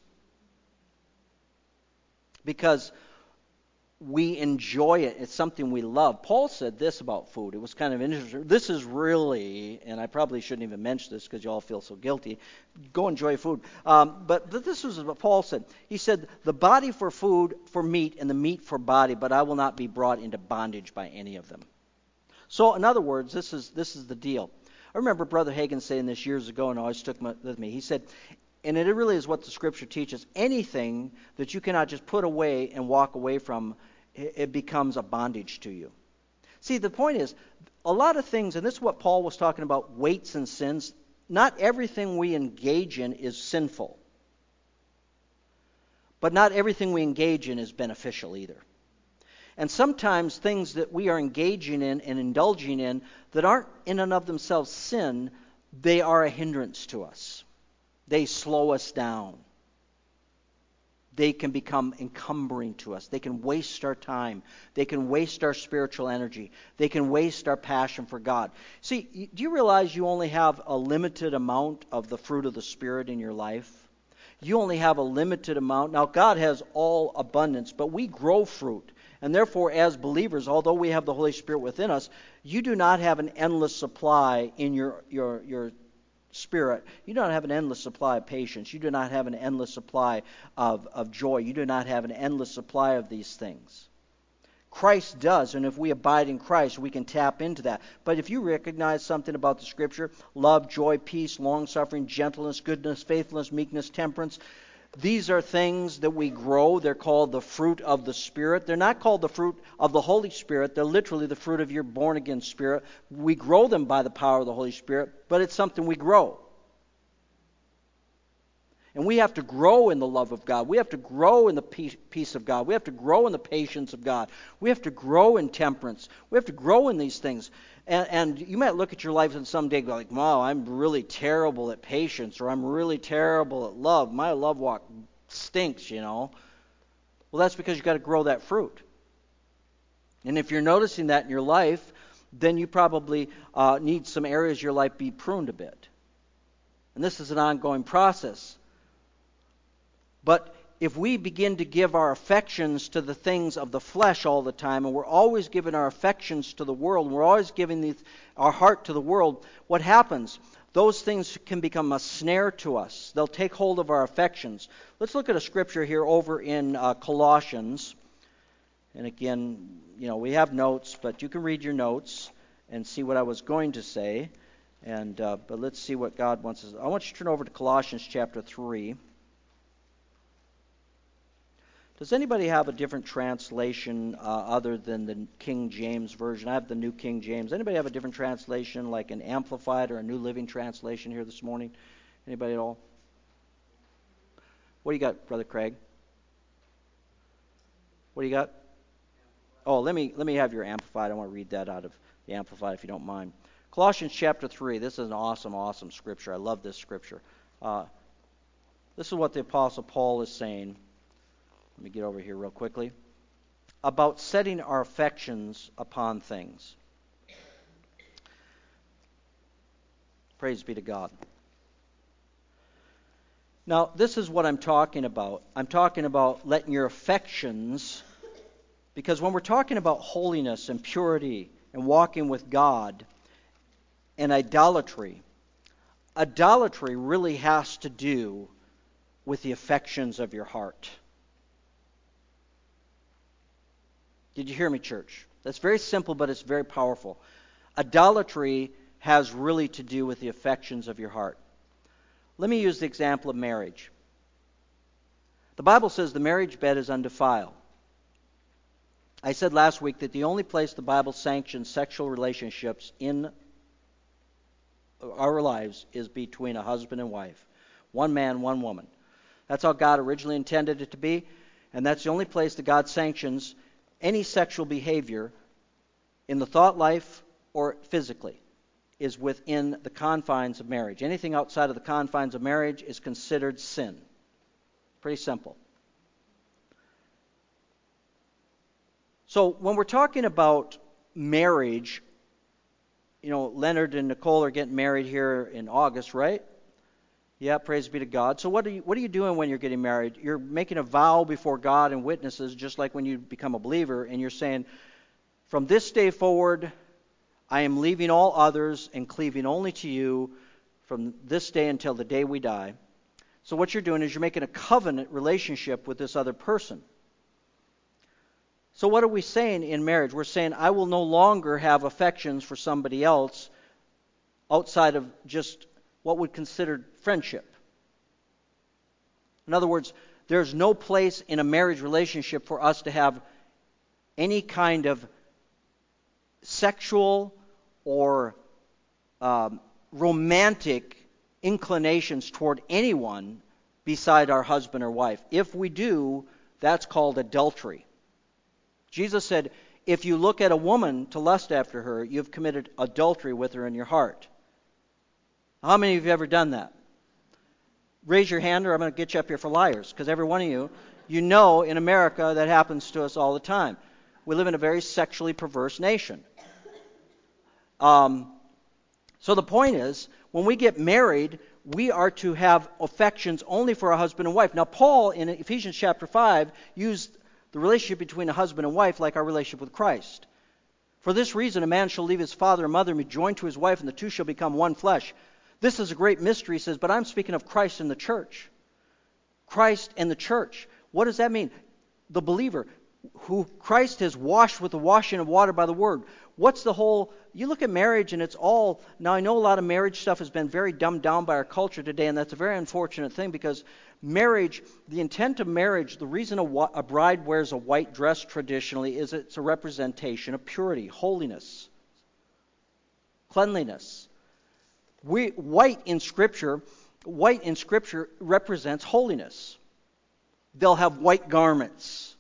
because we enjoy it. It's something we love. Paul said this about food. It was kind of interesting. This is really, and I probably shouldn't even mention this because you all feel so guilty. Go enjoy food. Um, but this is what Paul said. He said, the body for food, for meat, and the meat for body, but I will not be brought into bondage by any of them. So, in other words, this is this is the deal. I remember Brother Hagin saying this years ago, and it always stuck with me. He said, and it really is what the Scripture teaches, anything that you cannot just put away and walk away from, it becomes a bondage to you. See, the point is, a lot of things, and this is what Paul was talking about, weights and sins, not everything we engage in is sinful. But not everything we engage in is beneficial either. And sometimes things that we are engaging in and indulging in that aren't in and of themselves sin, they are a hindrance to us. They slow us down. They can become encumbering to us. They can waste our time. They can waste our spiritual energy. They can waste our passion for God. See, do you realize you only have a limited amount of the fruit of the Spirit in your life? You only have a limited amount. Now, God has all abundance, but we grow fruit. And therefore, as believers, although we have the Holy Spirit within us, you do not have an endless supply in your your your spirit. You do not have an endless supply of patience. You do not have an endless supply of, of joy. You do not have an endless supply of these things. Christ does, and if we abide in Christ, we can tap into that. But if you recognize something about the Scripture, love, joy, peace, long-suffering, gentleness, goodness, faithfulness, meekness, temperance, these are things that we grow. They're called the fruit of the Spirit. They're not called the fruit of the Holy Spirit. They're literally the fruit of your born-again spirit. We grow them by the power of the Holy Spirit, but it's something we grow. And we have to grow in the love of God. We have to grow in the peace of God. We have to grow in the patience of God. We have to grow in temperance. We have to grow in these things. And, and you might look at your life and someday go like, wow, I'm really terrible at patience, or I'm really terrible at love. My love walk stinks, you know. Well, that's because you've got to grow that fruit. And if you're noticing that in your life, then you probably uh, need some areas of your life be pruned a bit. And this is an ongoing process. But if we begin to give our affections to the things of the flesh all the time, and we're always giving our affections to the world, and we're always giving the, our heart to the world, what happens? Those things can become a snare to us. They'll take hold of our affections. Let's look at a scripture here over in uh, Colossians. And again, you know, we have notes, but you can read your notes and see what I was going to say. And uh, but let's see what God wants us. I want you to turn over to Colossians chapter three. Does anybody have a different translation uh, other than the King James Version? I have the New King James. Anybody have a different translation, like an Amplified or a New Living Translation here this morning? Anybody at all? What do you got, Brother Craig? What do you got? Oh, let me let me have your Amplified. I want to read that out of the Amplified, if you don't mind. Colossians chapter three. This is an awesome, awesome scripture. I love this scripture. Uh, this is what the Apostle Paul is saying. Let me get over here real quickly. About setting our affections upon things. Praise be to God. Now, this is what I'm talking about. I'm talking about letting your affections, because when we're talking about holiness and purity and walking with God and idolatry, idolatry really has to do with the affections of your heart. Did you hear me, church? That's very simple, but it's very powerful. Idolatry has really to do with the affections of your heart. Let me use the example of marriage. The Bible says the marriage bed is undefiled. I said last week that the only place the Bible sanctions sexual relationships in our lives is between a husband and wife. One man, one woman. That's how God originally intended it to be, and that's the only place that God sanctions any sexual behavior in the thought life or physically is within the confines of marriage. Anything outside of the confines of marriage is considered sin. Pretty simple. So when we're talking about marriage, you know, Leonard and Nicole are getting married here in August, right? Yeah, praise be to God. So what are you what are you doing when you're getting married? You're making a vow before God and witnesses, just like when you become a believer, and you're saying, from this day forward, I am leaving all others and cleaving only to you from this day until the day we die. So what you're doing is you're making a covenant relationship with this other person. So what are we saying in marriage? We're saying, I will no longer have affections for somebody else outside of just what would consider friendship. In other words, there's no place in a marriage relationship for us to have any kind of sexual or um, romantic inclinations toward anyone beside our husband or wife. If we do, that's called adultery. Jesus said, if you look at a woman to lust after her, you've committed adultery with her in your heart. How many of you have ever done that? Raise your hand or I'm going to get you up here for liars, because every one of you, you know in America that happens to us all the time. We live in a very sexually perverse nation. Um, so the point is, when we get married, we are to have affections only for a husband and wife. Now Paul in Ephesians chapter five used the relationship between a husband and wife like our relationship with Christ. For this reason, a man shall leave his father and mother and be joined to his wife, and the two shall become one flesh. This is a great mystery, he says, but I'm speaking of Christ and the church. Christ and the church. What does that mean? The believer, who Christ has washed with the washing of water by the word. What's the whole... You look at marriage and it's all... Now, I know a lot of marriage stuff has been very dumbed down by our culture today, and that's a very unfortunate thing, because marriage, the intent of marriage, the reason a, a bride wears a white dress traditionally is it's a representation of purity, holiness, cleanliness. We, white in Scripture, white in Scripture represents holiness. They'll have white garments.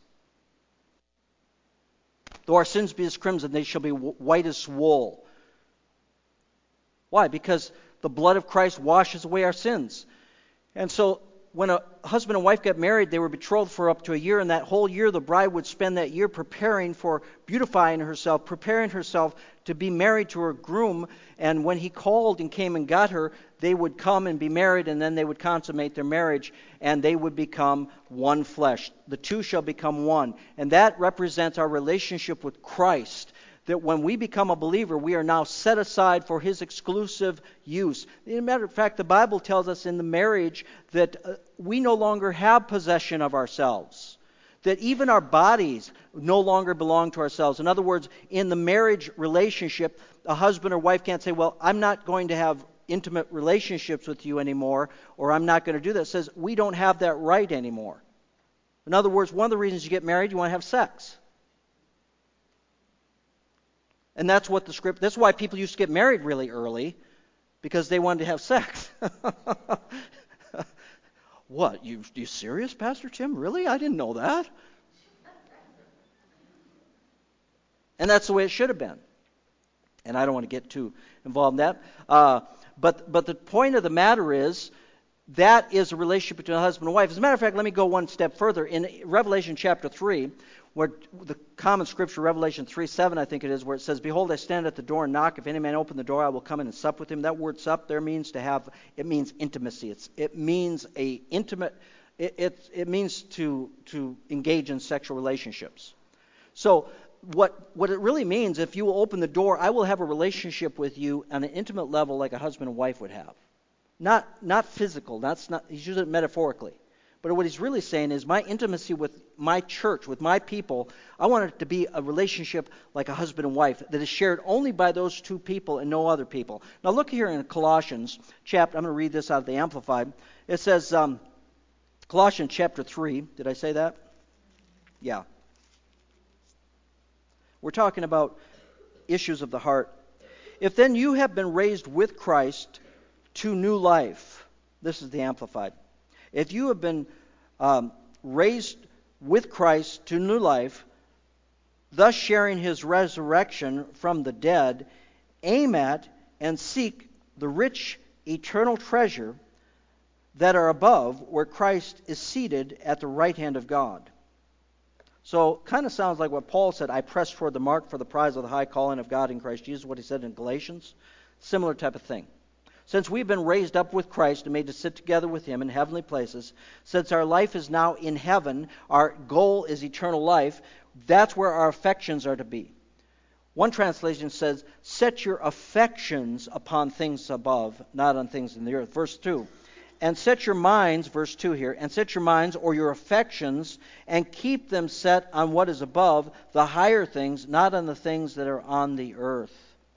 Though our sins be as crimson, they shall be white as wool. Why? Because the blood of Christ washes away our sins. And so when a husband and wife got married, they were betrothed for up to a year, and that whole year the bride would spend that year preparing for beautifying herself, preparing herself to be married to her groom, and when he called and came and got her, they would come and be married, and then they would consummate their marriage, and they would become one flesh. The two shall become one. And that represents our relationship with Christ, that when we become a believer, we are now set aside for his exclusive use. As a matter of fact, the Bible tells us in the marriage that uh, we no longer have possession of ourselves, that even our bodies no longer belong to ourselves. In other words, in the marriage relationship, a husband or wife can't say, well, I'm not going to have intimate relationships with you anymore, or I'm not going to do that. It says we don't have that right anymore. In other words, one of the reasons you get married, you want to have sex. And that's what the script, that's why people used to get married really early, because they wanted to have sex. What, you you serious, Pastor Tim? Really? I didn't know that. And that's the way it should have been. And I don't want to get too involved in that. Uh, but but the point of the matter is, that is a relationship between a husband and wife. As a matter of fact, let me go one step further. In Revelation chapter three, where the common scripture, Revelation three seven, I think it is, where it says, behold, I stand at the door and knock. If any man open the door, I will come in and sup with him. That word sup there means to have, it means intimacy. It's, it means a intimate, it, it, it means to, to engage in sexual relationships. So what, what it really means, if you will open the door, I will have a relationship with you on an intimate level like a husband and wife would have. Not, not physical. That's not, he's using it metaphorically. But what he's really saying is my intimacy with my church, with my people, I want it to be a relationship like a husband and wife that is shared only by those two people and no other people. Now look here in Colossians chapter, I'm going to read this out of the Amplified. It says, um, Colossians chapter three, did I say that? Yeah. We're talking about issues of the heart. If then you have been raised with Christ to new life, this is the Amplified. If you have been um, raised with Christ to new life, thus sharing his resurrection from the dead, aim at and seek the rich eternal treasure that are above, where Christ is seated at the right hand of God. So kind of sounds like what Paul said, I press toward the mark for the prize of the high calling of God in Christ Jesus, what he said in Galatians. Similar type of thing. Since we've been raised up with Christ and made to sit together with him in heavenly places, since our life is now in heaven, our goal is eternal life, that's where our affections are to be. One translation says, set your affections upon things above, not on things in the earth. Verse two, and set your minds, verse two here, and set your minds or your affections and keep them set on what is above, the higher things, not on the things that are on the earth.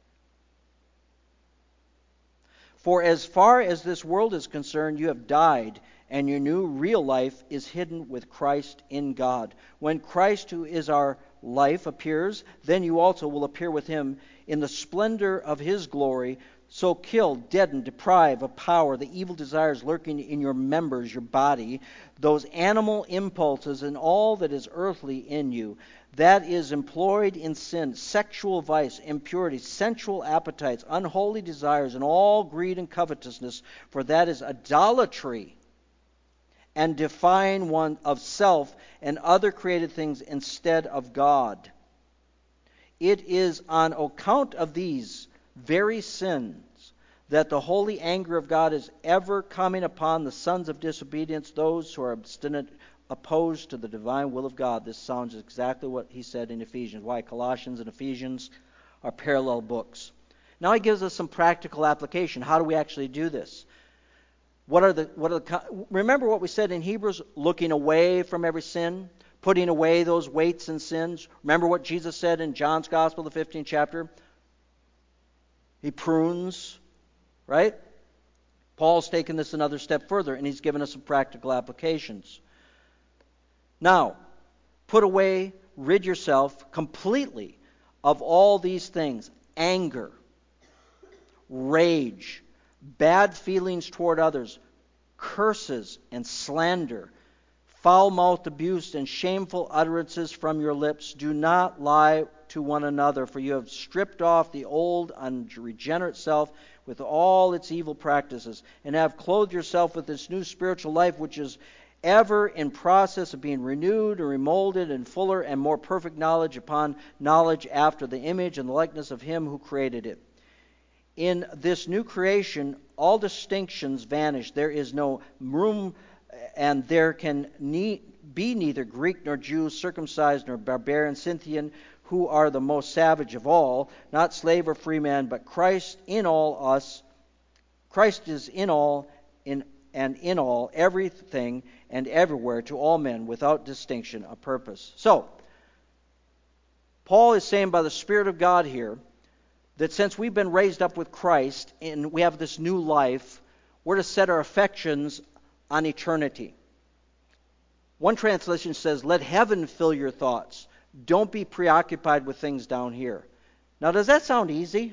For as far as this world is concerned, you have died, and your new real life is hidden with Christ in God. When Christ, who is our life, appears, then you also will appear with him in the splendor of his glory. So kill, deaden, deprive of power the evil desires lurking in your members, your body, those animal impulses and all that is earthly in you, that is employed in sin, sexual vice, impurity, sensual appetites, unholy desires, and all greed and covetousness, for that is idolatry, and defying one of self and other created things instead of God. It is on account of these very sins that the holy anger of God is ever coming upon the sons of disobedience, those who are obstinate, opposed to the divine will of God. This sounds exactly what he said in Ephesians. Why Colossians and Ephesians are parallel books. Now he gives us some practical application. How do we actually do this? What are the what are the remember what we said in Hebrews, looking away from every sin, putting away those weights and sins. Remember what Jesus said in John's Gospel, the fifteenth chapter? He prunes, right? Paul's taken this another step further, and he's given us some practical applications. Now, put away, rid yourself completely of all these things: anger, rage, bad feelings toward others, curses and slander, foul-mouthed abuse and shameful utterances from your lips. Do not lie to one another, for you have stripped off the old unregenerate self with all its evil practices, and have clothed yourself with this new spiritual life, which is ever in process of being renewed and remolded in fuller and more perfect knowledge upon knowledge after the image and the likeness of him who created it. In this new creation, all distinctions vanish. There is no room, and there can ne- be neither Greek nor Jew, circumcised nor barbarian, Scythian, who are the most savage of all, not slave or free man, but Christ in all us. Christ is in all, in and in all, everything and everywhere, to all men, without distinction of purpose. So, Paul is saying by the Spirit of God here that since we've been raised up with Christ and we have this new life, we're to set our affections on eternity. One translation says, let heaven fill your thoughts. Don't be preoccupied with things down here. Now, does that sound easy?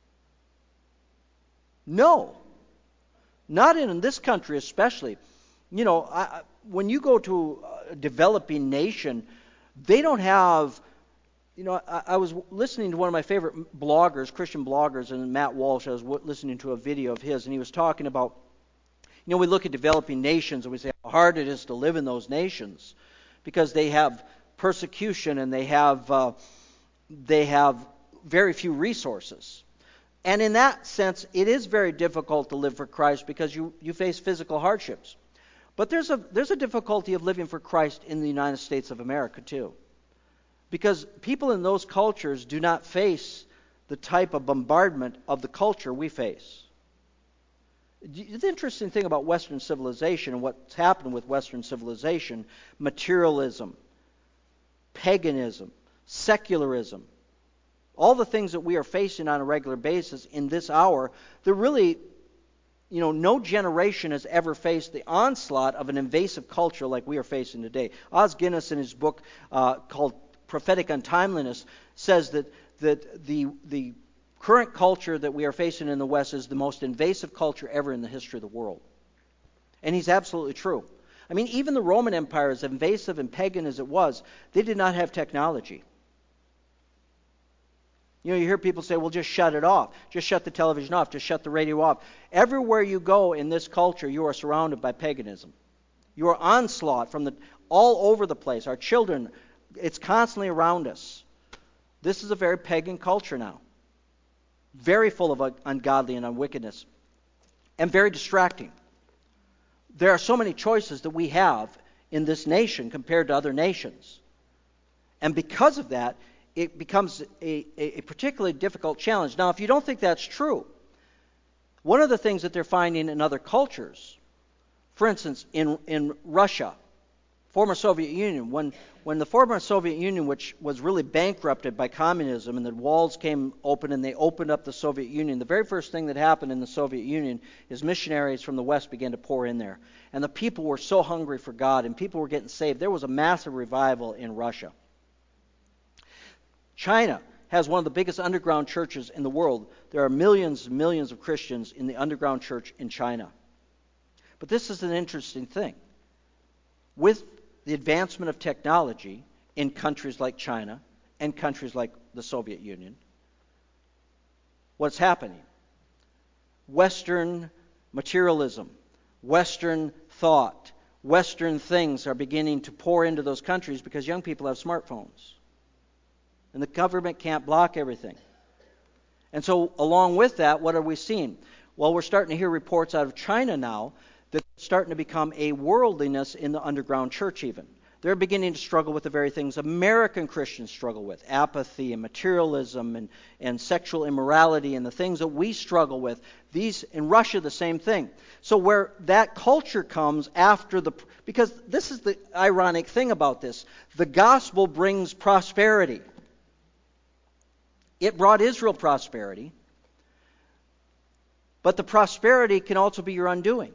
No. Not in this country especially. You know, I, when you go to a developing nation, they don't have... You know, I, I was listening to one of my favorite bloggers, Christian bloggers, and Matt Walsh. I was w- listening to a video of his, and he was talking about, you know, we look at developing nations and we say how hard it is to live in those nations because they have persecution and they have uh, they have very few resources. And in that sense, it is very difficult to live for Christ because you, you face physical hardships. But there's a there's a difficulty of living for Christ in the United States of America too. Because people in those cultures do not face the type of bombardment of the culture we face. The interesting thing about Western civilization and what's happened with Western civilization, materialism, paganism, secularism, all the things that we are facing on a regular basis in this hour, they're really, you know, no generation has ever faced the onslaught of an invasive culture like we are facing today. Os Guinness in his book uh, called Prophetic Untimeliness says that that the the current culture that we are facing in the West is the most invasive culture ever in the history of the world. And he's absolutely true. I mean, even the Roman Empire, as invasive and pagan as it was, they did not have technology. You know, you hear people say, well, just shut it off. Just shut the television off. Just shut the radio off. Everywhere you go in this culture, you are surrounded by paganism. You are onslaught from the all over the place. Our children... It's constantly around us. This is a very pagan culture now. Very full of ungodly and unwickedness. And very distracting. There are so many choices that we have in this nation compared to other nations. And because of that, it becomes a, a particularly difficult challenge. Now, if you don't think that's true, one of the things that they're finding in other cultures, for instance, in, in Russia, former Soviet Union, when, when the former Soviet Union, which was really bankrupted by communism, and the walls came open and they opened up the Soviet Union, the very first thing that happened in the Soviet Union is missionaries from the West began to pour in there. And the people were so hungry for God, and people were getting saved. There was a massive revival in Russia. China has one of the biggest underground churches in the world. There are millions and millions of Christians in the underground church in China. But this is an interesting thing. With the advancement of technology in countries like China and countries like the Soviet Union, what's happening? Western materialism, Western thought, Western things are beginning to pour into those countries because young people have smartphones. And the government can't block everything. And so along with that, what are we seeing? Well, we're starting to hear reports out of China now that's starting to become a worldliness in the underground church even. They're beginning to struggle with the very things American Christians struggle with, apathy and materialism and, and sexual immorality and the things that we struggle with. These in Russia, the same thing. So where that culture comes after the... Because this is the ironic thing about this. The gospel brings prosperity. It brought Israel prosperity. But the prosperity can also be your undoing.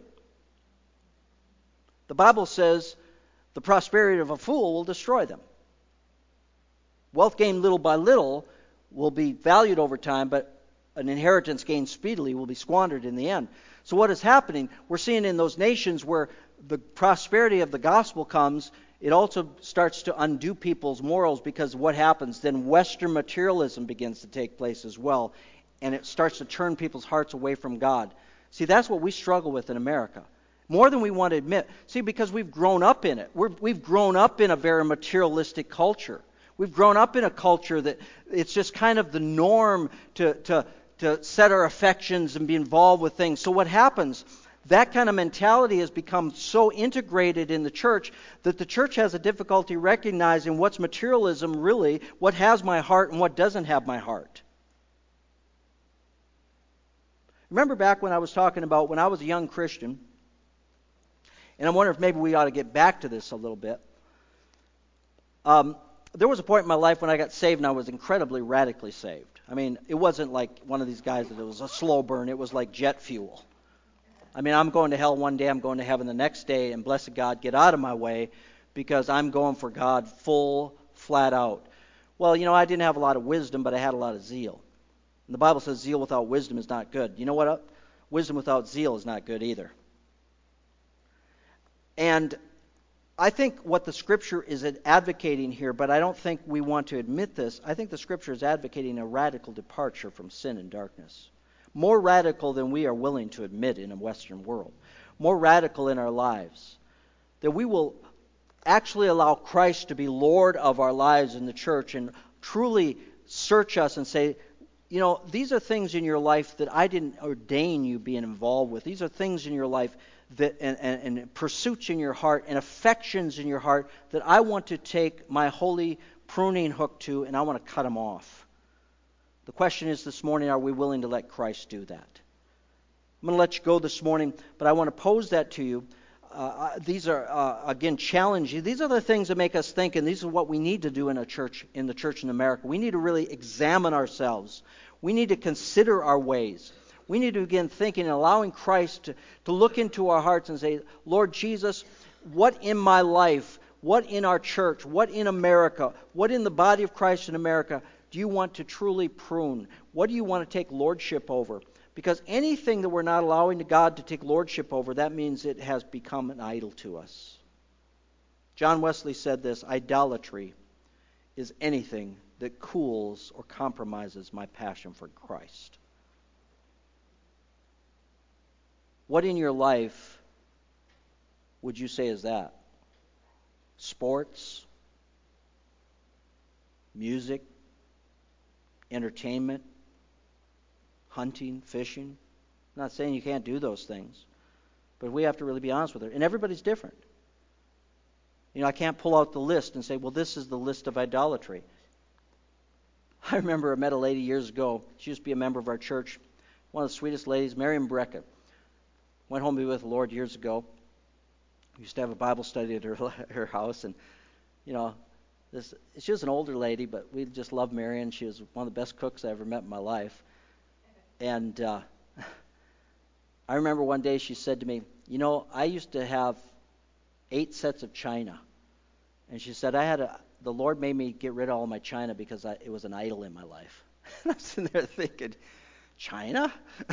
The Bible says the prosperity of a fool will destroy them. Wealth gained little by little will be valued over time, but an inheritance gained speedily will be squandered in the end. So what is happening? We're seeing in those nations where the prosperity of the gospel comes, it also starts to undo people's morals, because what happens? Then Western materialism begins to take place as well, and it starts to turn people's hearts away from God. See, that's what we struggle with in America. More than we want to admit. See, because we've grown up in it. We're, we've grown up in a very materialistic culture. We've grown up in a culture that it's just kind of the norm to, to, to set our affections and be involved with things. So what happens? That kind of mentality has become so integrated in the church that the church has a difficulty recognizing what's materialism really, what has my heart and what doesn't have my heart. Remember back when I was talking about when I was a young Christian, and I'm wondering if maybe we ought to get back to this a little bit. Um, there was a point in my life when I got saved and I was incredibly radically saved. I mean, it wasn't like one of these guys that it was a slow burn. It was like jet fuel. I mean, I'm going to hell one day, I'm going to heaven the next day, and blessed God, get out of my way because I'm going for God full, flat out. Well, you know, I didn't have a lot of wisdom, but I had a lot of zeal. And the Bible says zeal without wisdom is not good. You know what? Wisdom without zeal is not good either. And I think what the Scripture is advocating here, but I don't think we want to admit this, I think the Scripture is advocating a radical departure from sin and darkness. More radical than we are willing to admit in a Western world. More radical in our lives. That we will actually allow Christ to be Lord of our lives in the church and truly search us and say, you know, these are things in your life that I didn't ordain you being involved with. These are things in your life that and, and, and pursuits in your heart and affections in your heart that I want to take my holy pruning hook to and I want to cut them off. The question is this morning, are we willing to let Christ do that? I'm going to let you go this morning, but I want to pose that to you. Uh, these are, uh, again, challenging. These are the things that make us think, and these are what we need to do in a church, in the church in America. We need to really examine ourselves. We need to consider our ways. We need to begin thinking and allowing Christ to, to look into our hearts and say, Lord Jesus, what in my life, what in our church, what in America, what in the body of Christ in America do you want to truly prune? What do you want to take lordship over? Because anything that we're not allowing God to take lordship over, that means it has become an idol to us. John Wesley said this, idolatry is anything that cools or compromises my passion for Christ. What in your life would you say is that? Sports? Music? Entertainment? Hunting? Fishing? I'm not saying you can't do those things, but we have to really be honest with it. And everybody's different. You know, I can't pull out the list and say, well, this is the list of idolatry. I remember I met a lady years ago. She used to be a member of our church. One of the sweetest ladies, Miriam Breckett. Went home to be with the Lord years ago. We used to have a Bible study at her her house, and you know, this she was an older lady, but we just loved Marion. She was one of the best cooks I ever met in my life. And uh, I remember one day she said to me, "You know, I used to have eight sets of china," and she said, "I had a the Lord made me get rid of all my china because I, it was an idol in my life." And I was sitting there thinking, China?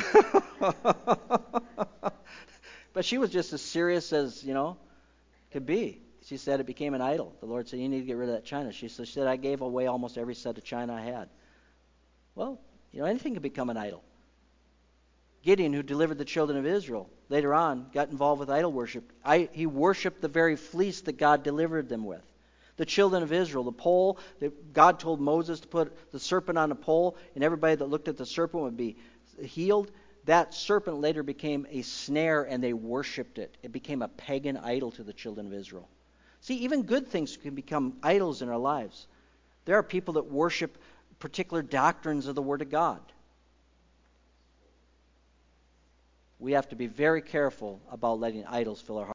But she was just as serious as, you know, could be. She said it became an idol. The Lord said, you need to get rid of that china. She said, I gave away almost every set of china I had. Well, you know, anything can become an idol. Gideon, who delivered the children of Israel, later on got involved with idol worship. I, he worshipped the very fleece that God delivered them with. The children of Israel, the pole that God told Moses to put the serpent on a pole, and everybody that looked at the serpent would be healed. That serpent later became a snare, and they worshipped it. It became a pagan idol to the children of Israel. See, even good things can become idols in our lives. There are people that worship particular doctrines of the Word of God. We have to be very careful about letting idols fill our hearts.